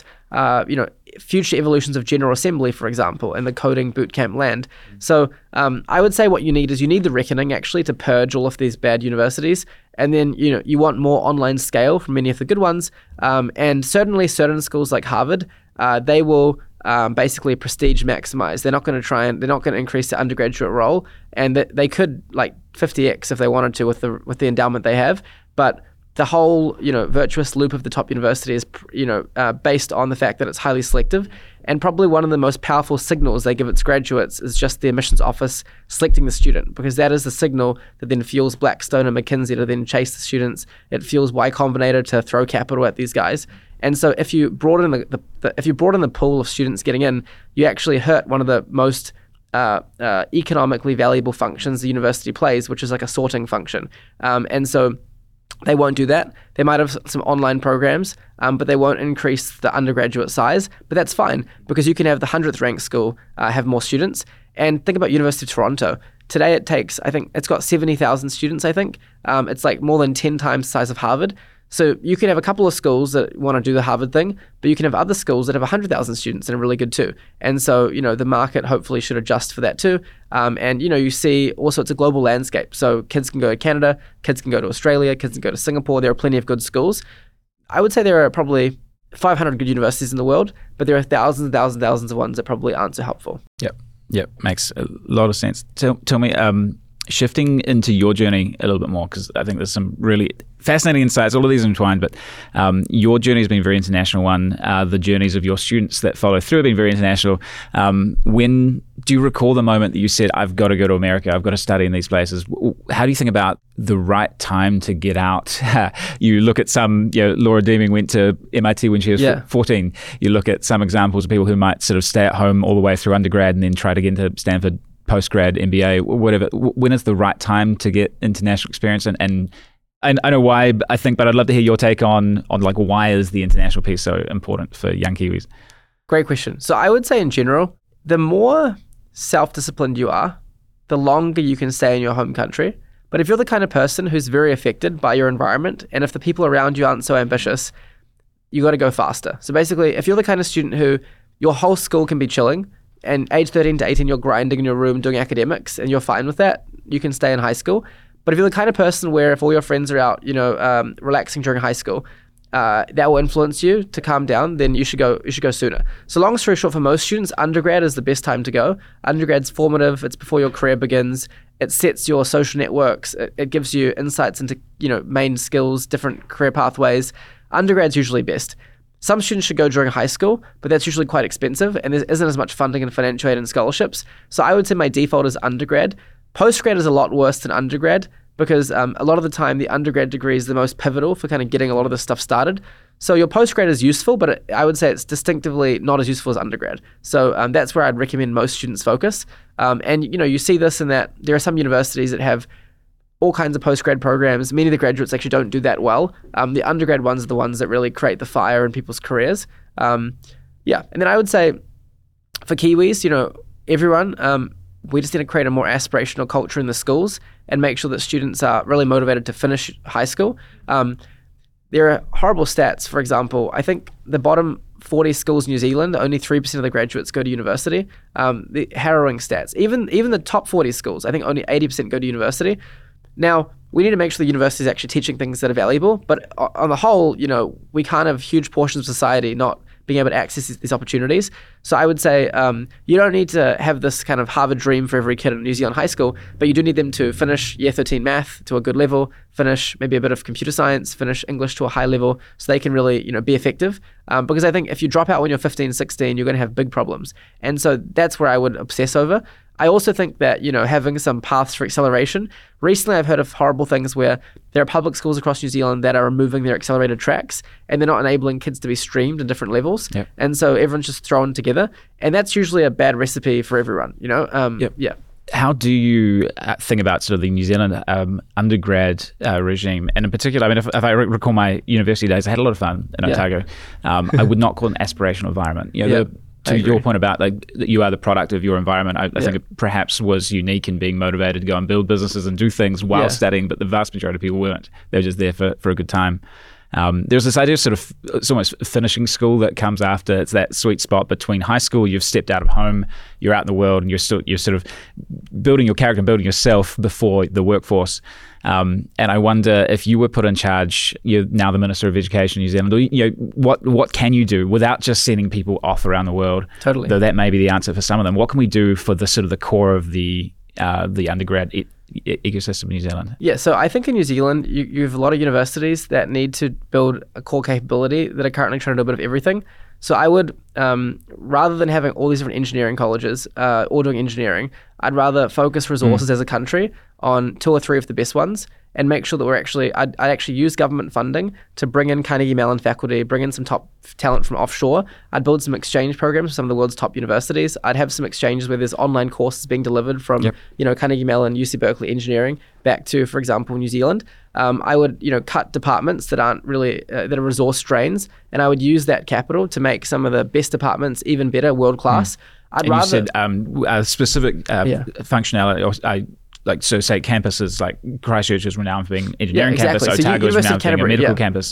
future evolutions of General Assembly, for example, and the coding bootcamp land. So I would say what you need is the reckoning actually to purge all of these bad universities. And then, you want more online scale from many of the good ones. And certainly certain schools like Harvard, they will basically prestige maximize. They're not going to increase the undergraduate role. And they could like 50x if they wanted to with the endowment they have. But the whole, virtuous loop of the top university is, based on the fact that it's highly selective. And probably one of the most powerful signals they give its graduates is just the admissions office selecting the student, because that is the signal that then fuels Blackstone and McKinsey to then chase the students. It fuels Y Combinator to throw capital at these guys. And so if you broaden the pool of students getting in, you actually hurt one of the most economically valuable functions the university plays, which is like a sorting function. And so they won't do that. They might have some online programs, but they won't increase the undergraduate size. But that's fine, because you can have the 100th ranked school have more students. And think about University of Toronto. Today it takes, I think, it's got 70,000 students, I think. It's like more than 10 times the size of Harvard. So you can have a couple of schools that want to do the Harvard thing, but you can have other schools that have 100,000 students and are really good too. And so, the market hopefully should adjust for that too. And, you see also it's a global landscape. So kids can go to Canada, kids can go to Australia, kids can go to Singapore. There are plenty of good schools. I would say there are probably 500 good universities in the world, but there are thousands and thousands and thousands of ones that probably aren't so helpful. Yep. Makes a lot of sense. Tell me, shifting into your journey a little bit more, because I think there's some really fascinating insights. All of these are entwined, but your journey has been a very international one. The journeys of your students that follow through have been very international. When do you recall the moment that you said, I've got to go to America, I've got to study in these places? How do you think about the right time to get out? You look at some, Laura Deming went to MIT when she was 14. You look at some examples of people who might sort of stay at home all the way through undergrad and then try to get into Stanford post-grad, MBA, whatever. When is the right time to get international experience? And I know why, I think, but I'd love to hear your take on like, why is the international piece so important for young Kiwis? Great question. So I would say in general, the more self-disciplined you are, the longer you can stay in your home country. But if you're the kind of person who's very affected by your environment, and if the people around you aren't so ambitious, you got to go faster. So basically, if you're the kind of student who your whole school can be chilling, and age 13 to 18, you're grinding in your room doing academics, and you're fine with that, you can stay in high school. But if you're the kind of person where if all your friends are out, relaxing during high school, that will influence you to calm down, then you should go sooner. So long story short, for most students, undergrad is the best time to go. Undergrad's formative. It's before your career begins. It sets your social networks. It gives you insights into, main skills, different career pathways. Undergrad's usually best. Some students should go during high school, but that's usually quite expensive, and there isn't as much funding and financial aid and scholarships. So I would say my default is undergrad. Postgrad is a lot worse than undergrad because a lot of the time the undergrad degree is the most pivotal for kind of getting a lot of this stuff started. So your postgrad is useful, but I would say it's distinctively not as useful as undergrad. So that's where I'd recommend most students focus. And you see this in that there are some universities that have all kinds of postgrad programs. Many of the graduates actually don't do that well. The undergrad ones are the ones that really create the fire in people's careers. And then I would say for Kiwis, everyone, we just need to create a more aspirational culture in the schools and make sure that students are really motivated to finish high school. There are horrible stats. For example, I think the bottom 40 schools in New Zealand, only 3% of the graduates go to university. The harrowing stats. Even the top 40 schools, I think only 80% go to university. Now, we need to make sure the university is actually teaching things that are valuable, but on the whole, we can't have huge portions of society not being able to access these opportunities. So I would say you don't need to have this kind of Harvard dream for every kid in New Zealand high school, but you do need them to finish year 13 math to a good level, finish maybe a bit of computer science, finish English to a high level, so they can really be effective. Because I think if you drop out when you're 15, 16, you're going to have big problems. And so that's where I would obsess over. I also think that, having some paths for acceleration. Recently, I've heard of horrible things where there are public schools across New Zealand that are removing their accelerated tracks and they're not enabling kids to be streamed in different levels. Yep. And so everyone's just thrown together. And that's usually a bad recipe for everyone, Yeah. How do you think about sort of the New Zealand undergrad regime? And in particular, I mean, if I recall my university days, I had a lot of fun in Otago. I would not call it an aspirational environment. To your point about that you are the product of your environment, I think it perhaps was unique in being motivated to go and build businesses and do things while studying, but the vast majority of people weren't. They were just there for a good time. There's this idea of sort of, it's almost finishing school that comes after. It's that sweet spot between high school, you've stepped out of home, you're out in the world, and you're sort of building your character and building yourself before the workforce. And I wonder if you were put in charge, you're now the Minister of Education in New Zealand, what can you do without just sending people off around the world? Totally. Though that may be the answer for some of them. What can we do for the sort of the core of the undergrad ecosystem in New Zealand? Yeah, so I think in New Zealand, you have a lot of universities that need to build a core capability that are currently trying to do a bit of everything. So I would, rather than having all these different engineering colleges all doing engineering, I'd rather focus resources as a country on 2 or 3 of the best ones and make sure that I'd actually use government funding to bring in Carnegie Mellon faculty, bring in some top talent from offshore. I'd build some exchange programs with some of the world's top universities. I'd have some exchanges where there's online courses being delivered from, Carnegie Mellon, UC Berkeley engineering back to, for example, New Zealand. I would, cut departments that aren't really, that are resource drains, and I would use that capital to make some of the best departments even better, world class. You said a specific functionality, so say campuses like Christchurch is renowned for being engineering campus, so Otago is renowned for being a medical campus.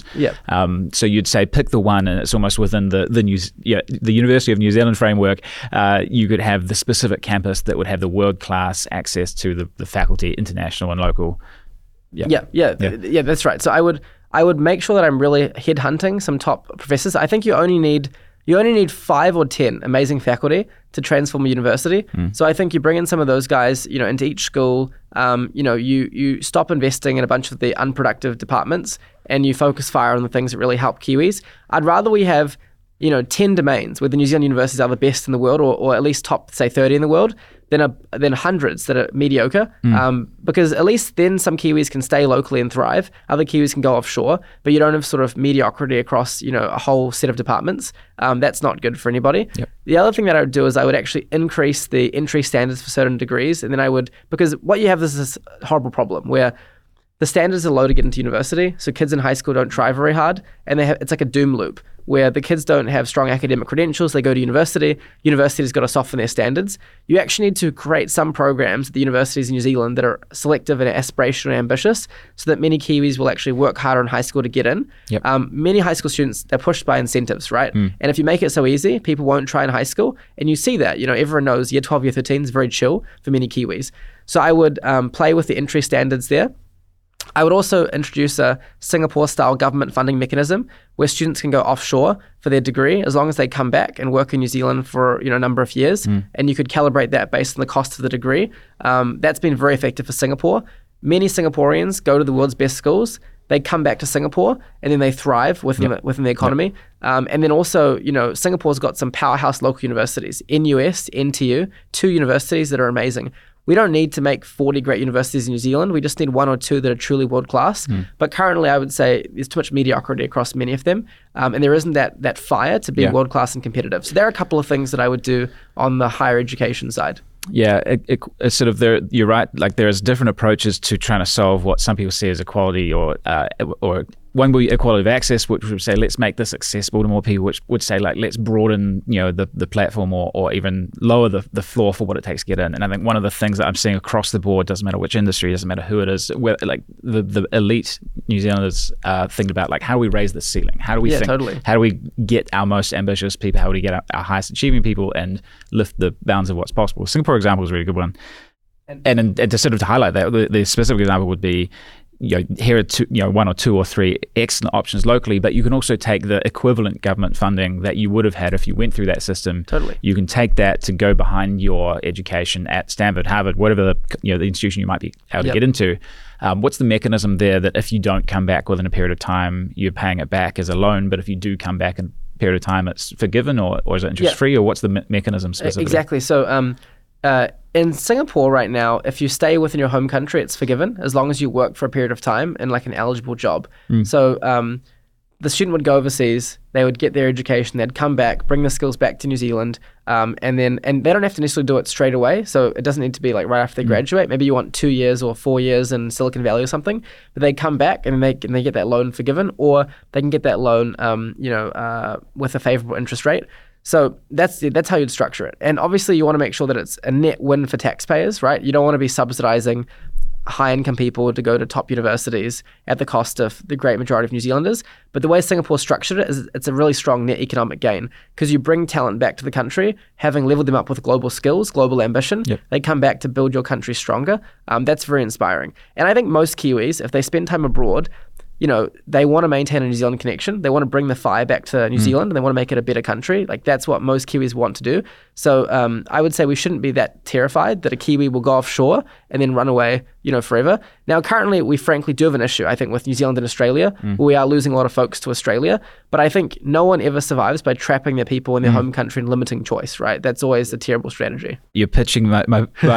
So you'd say pick the one, and it's almost within the University of New Zealand framework. You could have the specific campus that would have the world class access to the faculty, international and local. Yeah, that's right. So I would make sure that I'm really headhunting some top professors. I think you only need 5 or 10 amazing faculty to transform a university. So I think you bring in some of those guys, into each school. You stop investing in a bunch of the unproductive departments and you focus fire on the things that really help Kiwis. I'd rather we have 10 domains where the New Zealand universities are the best in the world, or at least top, say, 30 in the world, than hundreds that are mediocre. Because at least then some Kiwis can stay locally and thrive. Other Kiwis can go offshore, but you don't have sort of mediocrity across, a whole set of departments. That's not good for anybody. The other thing that I would do is I would actually increase the entry standards for certain degrees. And then because what you have is this horrible problem where the standards are low to get into university. So kids in high school don't try very hard, and it's like a doom loop where the kids don't have strong academic credentials. They go to university. University's got to soften their standards. You actually need to create some programs at the universities in New Zealand that are selective and aspirational and ambitious, so that many Kiwis will actually work harder in high school to get in. Yep. Many high school students, they're pushed by incentives, right? And if you make it so easy, people won't try in high school. And you see that, everyone knows year 12, year 13 is very chill for many Kiwis. So I would play with the entry standards there. I would also introduce a Singapore-style government funding mechanism where students can go offshore for their degree as long as they come back and work in New Zealand for a number of years. And you could calibrate that based on the cost of the degree. That's been very effective for Singapore. Many Singaporeans go to the world's best schools. They come back to Singapore and then they thrive within the economy. And then also, Singapore's got some powerhouse local universities, NUS, NTU, 2 universities that are amazing. We don't need to make 40 great universities in New Zealand. We just need 1 or 2 that are truly world-class. But currently, I would say there's too much mediocrity across many of them. And there isn't that fire to be world-class and competitive. So there are a couple of things that I would do on the higher education side. Yeah, it's sort of there. You're right. Like there's different approaches to trying to solve what some people see as equality, or one would be equality of access, which would say let's make this accessible to more people, which would say like let's broaden the platform or even lower the floor for what it takes to get in. And I think one of the things that I'm seeing across the board, doesn't matter which industry, doesn't matter who it is, where like the elite New Zealanders thinking about like how do we raise the ceiling? How do we how do we get our most ambitious people? How do we get our highest achieving people and lift the bounds of what's possible? Singapore example is a really good one. And to sort of to highlight that, the specific example would be, here are 1 or 2 or 3 excellent options locally, but you can also take the equivalent government funding that you would have had if you went through that system. Totally. You can take that to go behind your education at Stanford, Harvard, whatever the institution you might be able to get into. What's the mechanism there that if you don't come back within a period of time, you're paying it back as a loan, but if you do come back in a period of time, it's forgiven, or is it interest-free, or what's the mechanism specifically? Exactly. So in Singapore right now, if you stay within your home country, it's forgiven as long as you work for a period of time in like an eligible job. So the student would go overseas, they would get their education, they'd come back, bring the skills back to New Zealand, and they don't have to necessarily do it straight away. So it doesn't need to be like right after they graduate. Maybe you want 2 years or 4 years in Silicon Valley or something, but they come back and they get that loan forgiven, or they can get that loan, with a favorable interest rate. So that's how you'd structure it. And obviously you want to make sure that it's a net win for taxpayers, right? You don't want to be subsidizing high-income people to go to top universities at the cost of the great majority of New Zealanders. But the way Singapore structured it is it's a really strong net economic gain, because you bring talent back to the country, having leveled them up with global skills, global ambition. They come back to build your country stronger. That's very inspiring. And I think most Kiwis, if they spend time abroad, they want to maintain a New Zealand connection. They want to bring the fire back to New Zealand, and they want to make it a better country. Like that's what most Kiwis want to do. So I would say we shouldn't be that terrified that a Kiwi will go offshore and then run away, forever. Now, currently, we frankly do have an issue, I think, with New Zealand and Australia. We are losing a lot of folks to Australia. But I think no one ever survives by trapping their people in their home country and limiting choice, right? That's always a terrible strategy. You're pitching my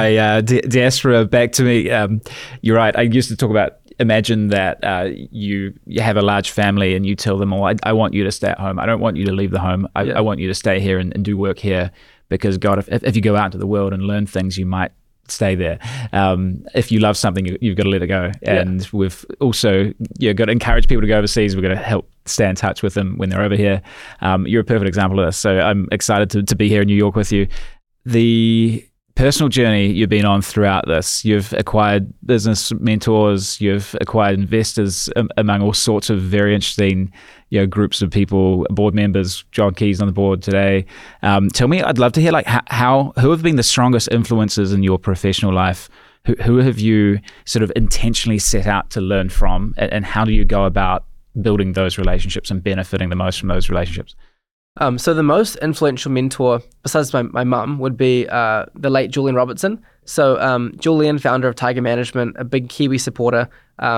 diaspora back to me. You're right. I used to talk about, imagine that you have a large family and you tell them, I want you to stay at home. I don't want you to leave the home. I want you to stay here and do work here, because God, if you go out into the world and learn things, you might stay there. If you love something, you've got to let it go. And we've also got to encourage people to go overseas. We've got to help stay in touch with them when they're over here. You're a perfect example of this. So I'm excited to be here in New York with you. The personal journey you've been on throughout this, you've acquired business mentors, you've acquired investors among all sorts of very interesting groups of people, board members. John Key's on the board today. Tell me, I'd love to hear who have been the strongest influences in your professional life? Who have you sort of intentionally set out to learn from, and how do you go about building those relationships and benefiting the most from those relationships? So the most influential mentor, besides my mum, would be the late Julian Robertson. So Julian, founder of Tiger Management, a big Kiwi supporter.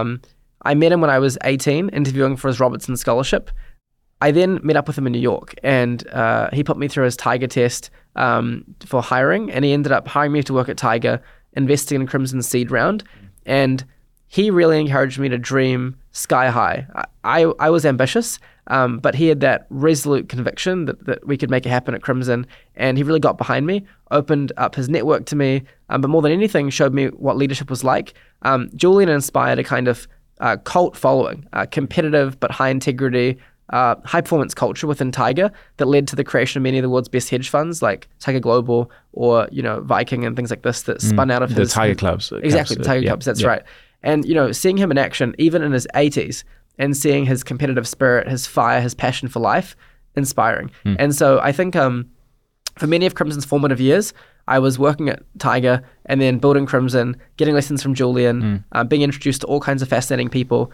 I met him when I was 18, interviewing for his Robertson Scholarship. I then met up with him in New York, and he put me through his Tiger test for hiring, and he ended up hiring me to work at Tiger, investing in Crimson seed round. And he really encouraged me to dream sky high. I was ambitious, but he had that resolute conviction that we could make it happen at Crimson, and he really got behind me, opened up his network to me, but more than anything, showed me what leadership was like. Julian inspired a kind of cult following, competitive but high integrity, high performance culture within Tiger that led to the creation of many of the world's best hedge funds like Tiger Global or Viking and things like this that spun out of the Tiger Clubs. Exactly, the Tiger Clubs. That's right. And seeing him in action, even in his 80s, and seeing his competitive spirit, his fire, his passion for life, inspiring. And so I think for many of Crimson's formative years, I was working at Tiger and then building Crimson, getting lessons from Julian, being introduced to all kinds of fascinating people.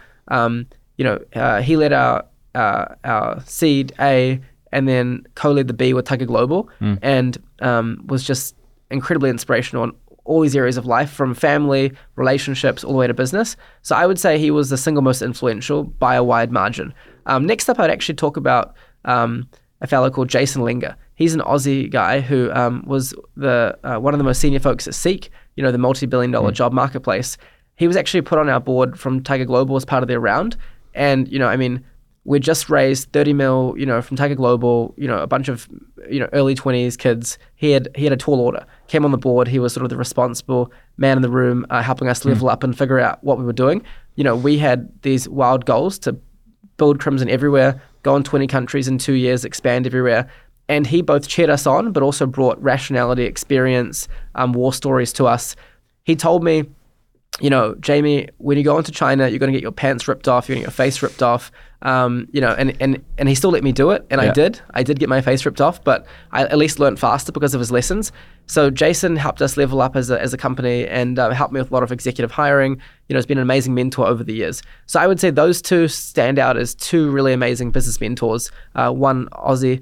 He led our seed A and then co-led the B with Tiger Global, and was just incredibly inspirational in all these areas of life, from family, relationships, all the way to business. So I would say he was the single most influential by a wide margin. Next up, I'd actually talk about a fellow called Jason Lenger. He's an Aussie guy who was the one of the most senior folks at Seek, the multi-billion-dollar job marketplace. He was actually put on our board from Tiger Global as part of their round. And, we just raised 30 mil, from Tiger Global, a bunch of, early 20s kids. He had a tall order, came on the board. He was sort of the responsible man in the room, helping us level up and figure out what we were doing. We had these wild goals to build Crimson everywhere, go in 20 countries in 2 years, expand everywhere. And he both cheered us on, but also brought rationality, experience, war stories to us. He told me, Jamie, when you go into China, you're going to get your pants ripped off, you're going to get your face ripped off, and he still let me do it, and I did get my face ripped off, but I at least learned faster because of his lessons. So Jason helped us level up as a company and helped me with a lot of executive hiring. He's been an amazing mentor over the years. So I would say those two stand out as two really amazing business mentors, one Aussie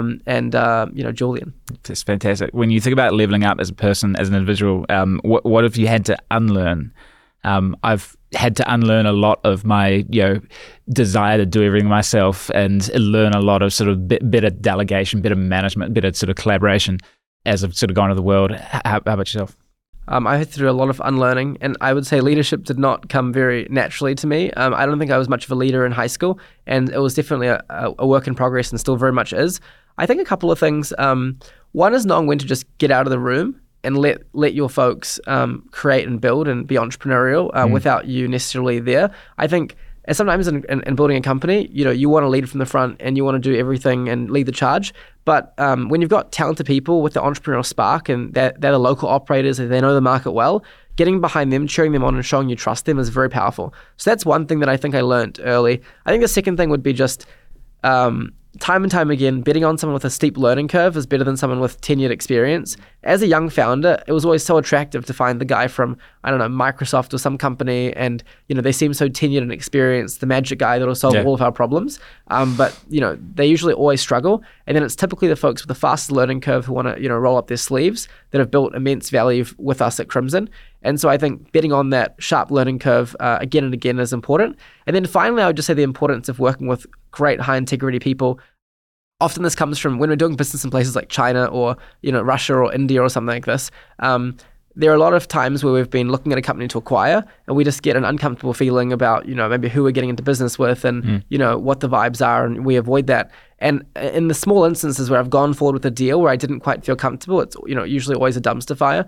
and Julian. That's fantastic. When you think about leveling up as a person, as an individual, what have you had to unlearn? I've had to unlearn a lot of my desire to do everything myself and learn a lot of sort of better delegation, better management, better sort of collaboration as I've sort of gone to the world. How about yourself? I had to do a lot of unlearning, and I would say leadership did not come very naturally to me. I don't think I was much of a leader in high school, and it was definitely a work in progress and still very much is. I think a couple of things. One is knowing when to just get out of the room and let your folks create and build and be entrepreneurial without you necessarily there. I think sometimes in building a company, you want to lead from the front and you want to do everything and lead the charge. But when you've got talented people with the entrepreneurial spark and they're the local operators and they know the market well, getting behind them, cheering them on and showing you trust them is very powerful. So that's one thing that I think I learned early. I think the second thing would be just time and time again, betting on someone with a steep learning curve is better than someone with tenured experience. As a young founder, it was always so attractive to find the guy from, Microsoft or some company, and, they seem so tenured and experienced, the magic guy that'll solve all of our problems. But, they usually always struggle. And then it's typically the folks with the fastest learning curve who want to, roll up their sleeves that have built immense value with us at Crimson. And so I think betting on that sharp learning curve again and again is important. And then finally, I would just say the importance of working with great high integrity people. Often this comes from when we're doing business in places like China or, Russia or India or something like this. There are a lot of times where we've been looking at a company to acquire and we just get an uncomfortable feeling about, maybe who we're getting into business with and, what the vibes are, and we avoid that. And in the small instances where I've gone forward with a deal where I didn't quite feel comfortable, it's, usually always a dumpster fire.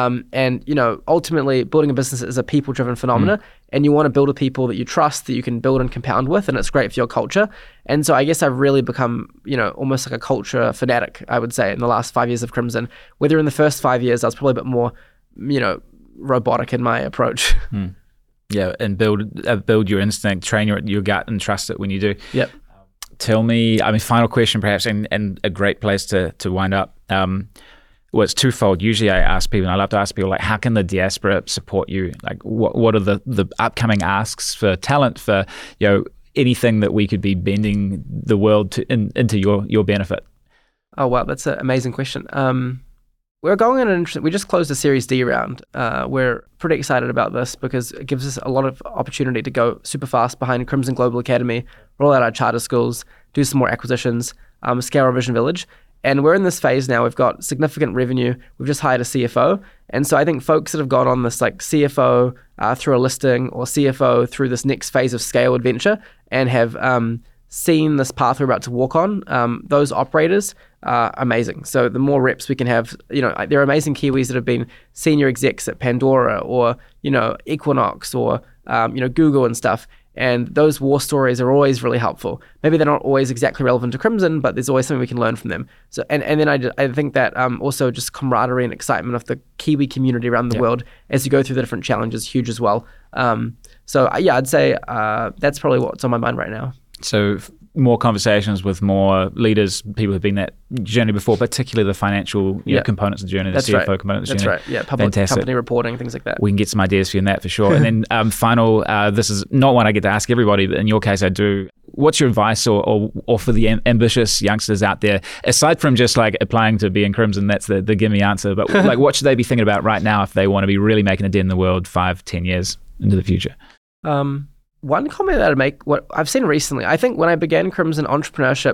Ultimately building a business is a people-driven phenomena, and you want to build with people that you trust, that you can build and compound with, and it's great for your culture. And so I guess I've really become, almost like a culture fanatic, I would say, in the last 5 years of Crimson. Whether in the first 5 years I was probably a bit more, robotic in my approach. Yeah, and build your instinct, train your gut, and trust it when you do. Yep. Tell me, final question perhaps, and a great place to wind up. Well, it's twofold. Usually I ask people, and I love to ask people, like, how can the diaspora support you? Like, what are the upcoming asks for talent, for, anything that we could be bending the world into your benefit? Oh, wow, that's an amazing question. We're going on we just closed a Series D round. We're pretty excited about this because it gives us a lot of opportunity to go super fast behind Crimson Global Academy, roll out our charter schools, do some more acquisitions, scale our Vision Village. And we're in this phase now. We've got significant revenue. We've just hired a CFO. And so I think folks that have gone on this like CFO through a listing or CFO through this next phase of scale adventure and have seen this path we're about to walk on, those operators are amazing. So the more reps we can have, there are amazing Kiwis that have been senior execs at Pandora or, Equinox or, Google and stuff. And those war stories are always really helpful. Maybe they're not always exactly relevant to Crimson, but there's always something we can learn from them. So, and then I think that also just camaraderie and excitement of the Kiwi community around the world as you go through the different challenges, huge as well. I'd say that's probably what's on my mind right now. So more conversations with more leaders, people who've been that journey before, particularly the financial components of the journey, the CFO component of the journey. That's right. Yeah, public company reporting, things like that. We can get some ideas for you in that for sure. And then final, this is not one I get to ask everybody, but in your case I do. What's your advice or for the ambitious youngsters out there, aside from just like applying to be in Crimson, that's the gimme answer, but like what should they be thinking about right now if they want to be really making a dent in the world 5-10 years into the future? One comment that I'd make, what I've seen recently, I think when I began Crimson, entrepreneurship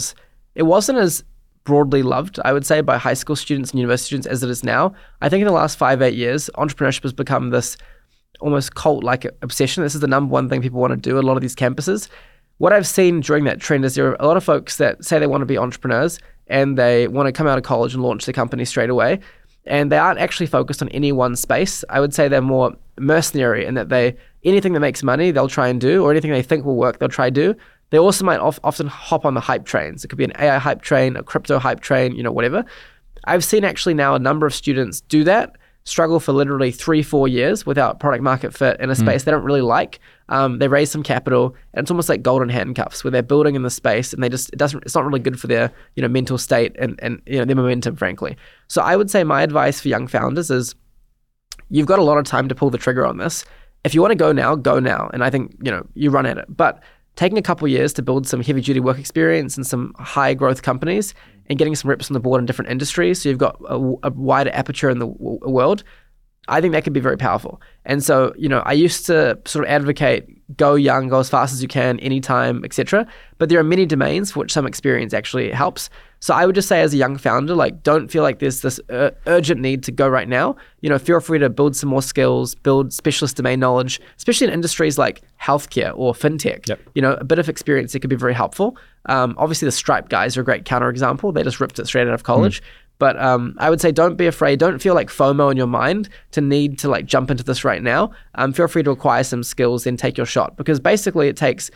wasn't as broadly loved, I would say, by high school students and university students as it is now. I think in the last 5-8 years, entrepreneurship has become this almost cult-like obsession. This is the number one thing people want to do at a lot of these campuses. What I've seen during that trend is there are a lot of folks that say they want to be entrepreneurs and they want to come out of college and launch their company straight away. And they aren't actually focused on any one space. I would say they're more mercenary in that anything that makes money, they'll try and do, or anything they think will work, they'll try and do. They also might often hop on the hype trains. It could be an AI hype train, a crypto hype train, whatever. I've seen actually now a number of students do that, struggle for literally 3-4 years without product market fit in a space they don't really like. They raise some capital, and it's almost like golden handcuffs where they're building in the space and it's not really good for their mental state and their momentum, frankly. So I would say my advice for young founders is you've got a lot of time to pull the trigger on this. If you want to go now, go now. And I think, you run at it. But taking a couple of years to build some heavy duty work experience in some high growth companies and getting some reps on the board in different industries, so you've got a wider aperture in the world, I think that could be very powerful. And so, I used to sort of advocate go young, go as fast as you can, anytime, etc. But there are many domains for which some experience actually helps. So I would just say as a young founder, don't feel like there's this urgent need to go right now. Feel free to build some more skills, build specialist domain knowledge, especially in industries like healthcare or fintech. Yep. A bit of experience that could be very helpful. Obviously the Stripe guys are a great counterexample. They just ripped it straight out of college. But I would say don't be afraid. Don't feel like FOMO in your mind to need to jump into this right now. Feel free to acquire some skills, then take your shot. Because basically it takes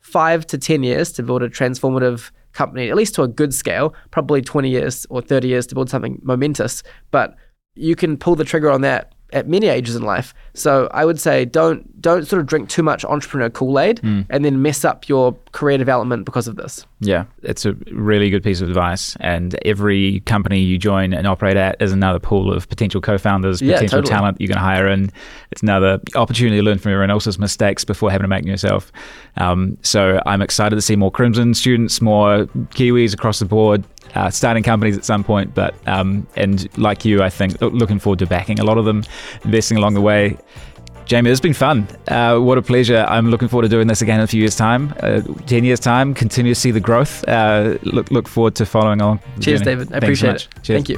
5 to 10 years to build a transformative company, at least to a good scale, probably 20 years or 30 years to build something momentous. But you can pull the trigger on that at many ages in life. So I would say don't sort of drink too much entrepreneur Kool-Aid and then mess up your career development because of this. Yeah, it's a really good piece of advice. And every company you join and operate at is another pool of potential co-founders, potential talent you're going to hire in. It's another opportunity to learn from everyone else's mistakes before having to make them yourself. So I'm excited to see more Crimson students, more Kiwis across the board, starting companies at some point, but and like you, I think looking forward to backing a lot of them, investing along the way. Jamie, it's been fun. What a pleasure. I'm looking forward to doing this again in a few years' time, 10 years' time, continue to see the growth. Look forward to following along. Cheers, David. I appreciate it. Cheers. Thank you.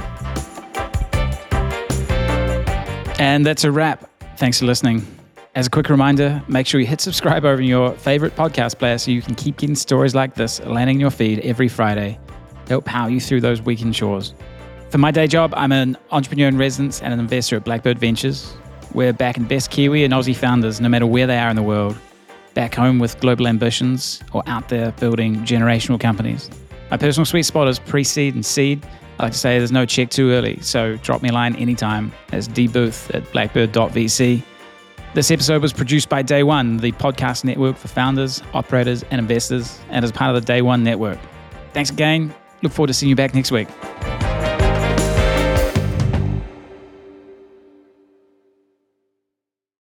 And that's a wrap. Thanks for listening. As a quick reminder, make sure you hit subscribe over in your favorite podcast player so you can keep getting stories like this landing in your feed every Friday. They'll power you through those weekend chores. For my day job, I'm an entrepreneur in residence and an investor at Blackbird Ventures. We're backing best Kiwi and Aussie founders, no matter where they are in the world, back home with global ambitions or out there building generational companies. My personal sweet spot is pre-seed and seed. I like to say there's no check too early, so drop me a line anytime as dbooth@blackbird.vc. This episode was produced by Day One, the podcast network for founders, operators, and investors, and as part of the Day One network. Thanks again. Look forward to seeing you back next week.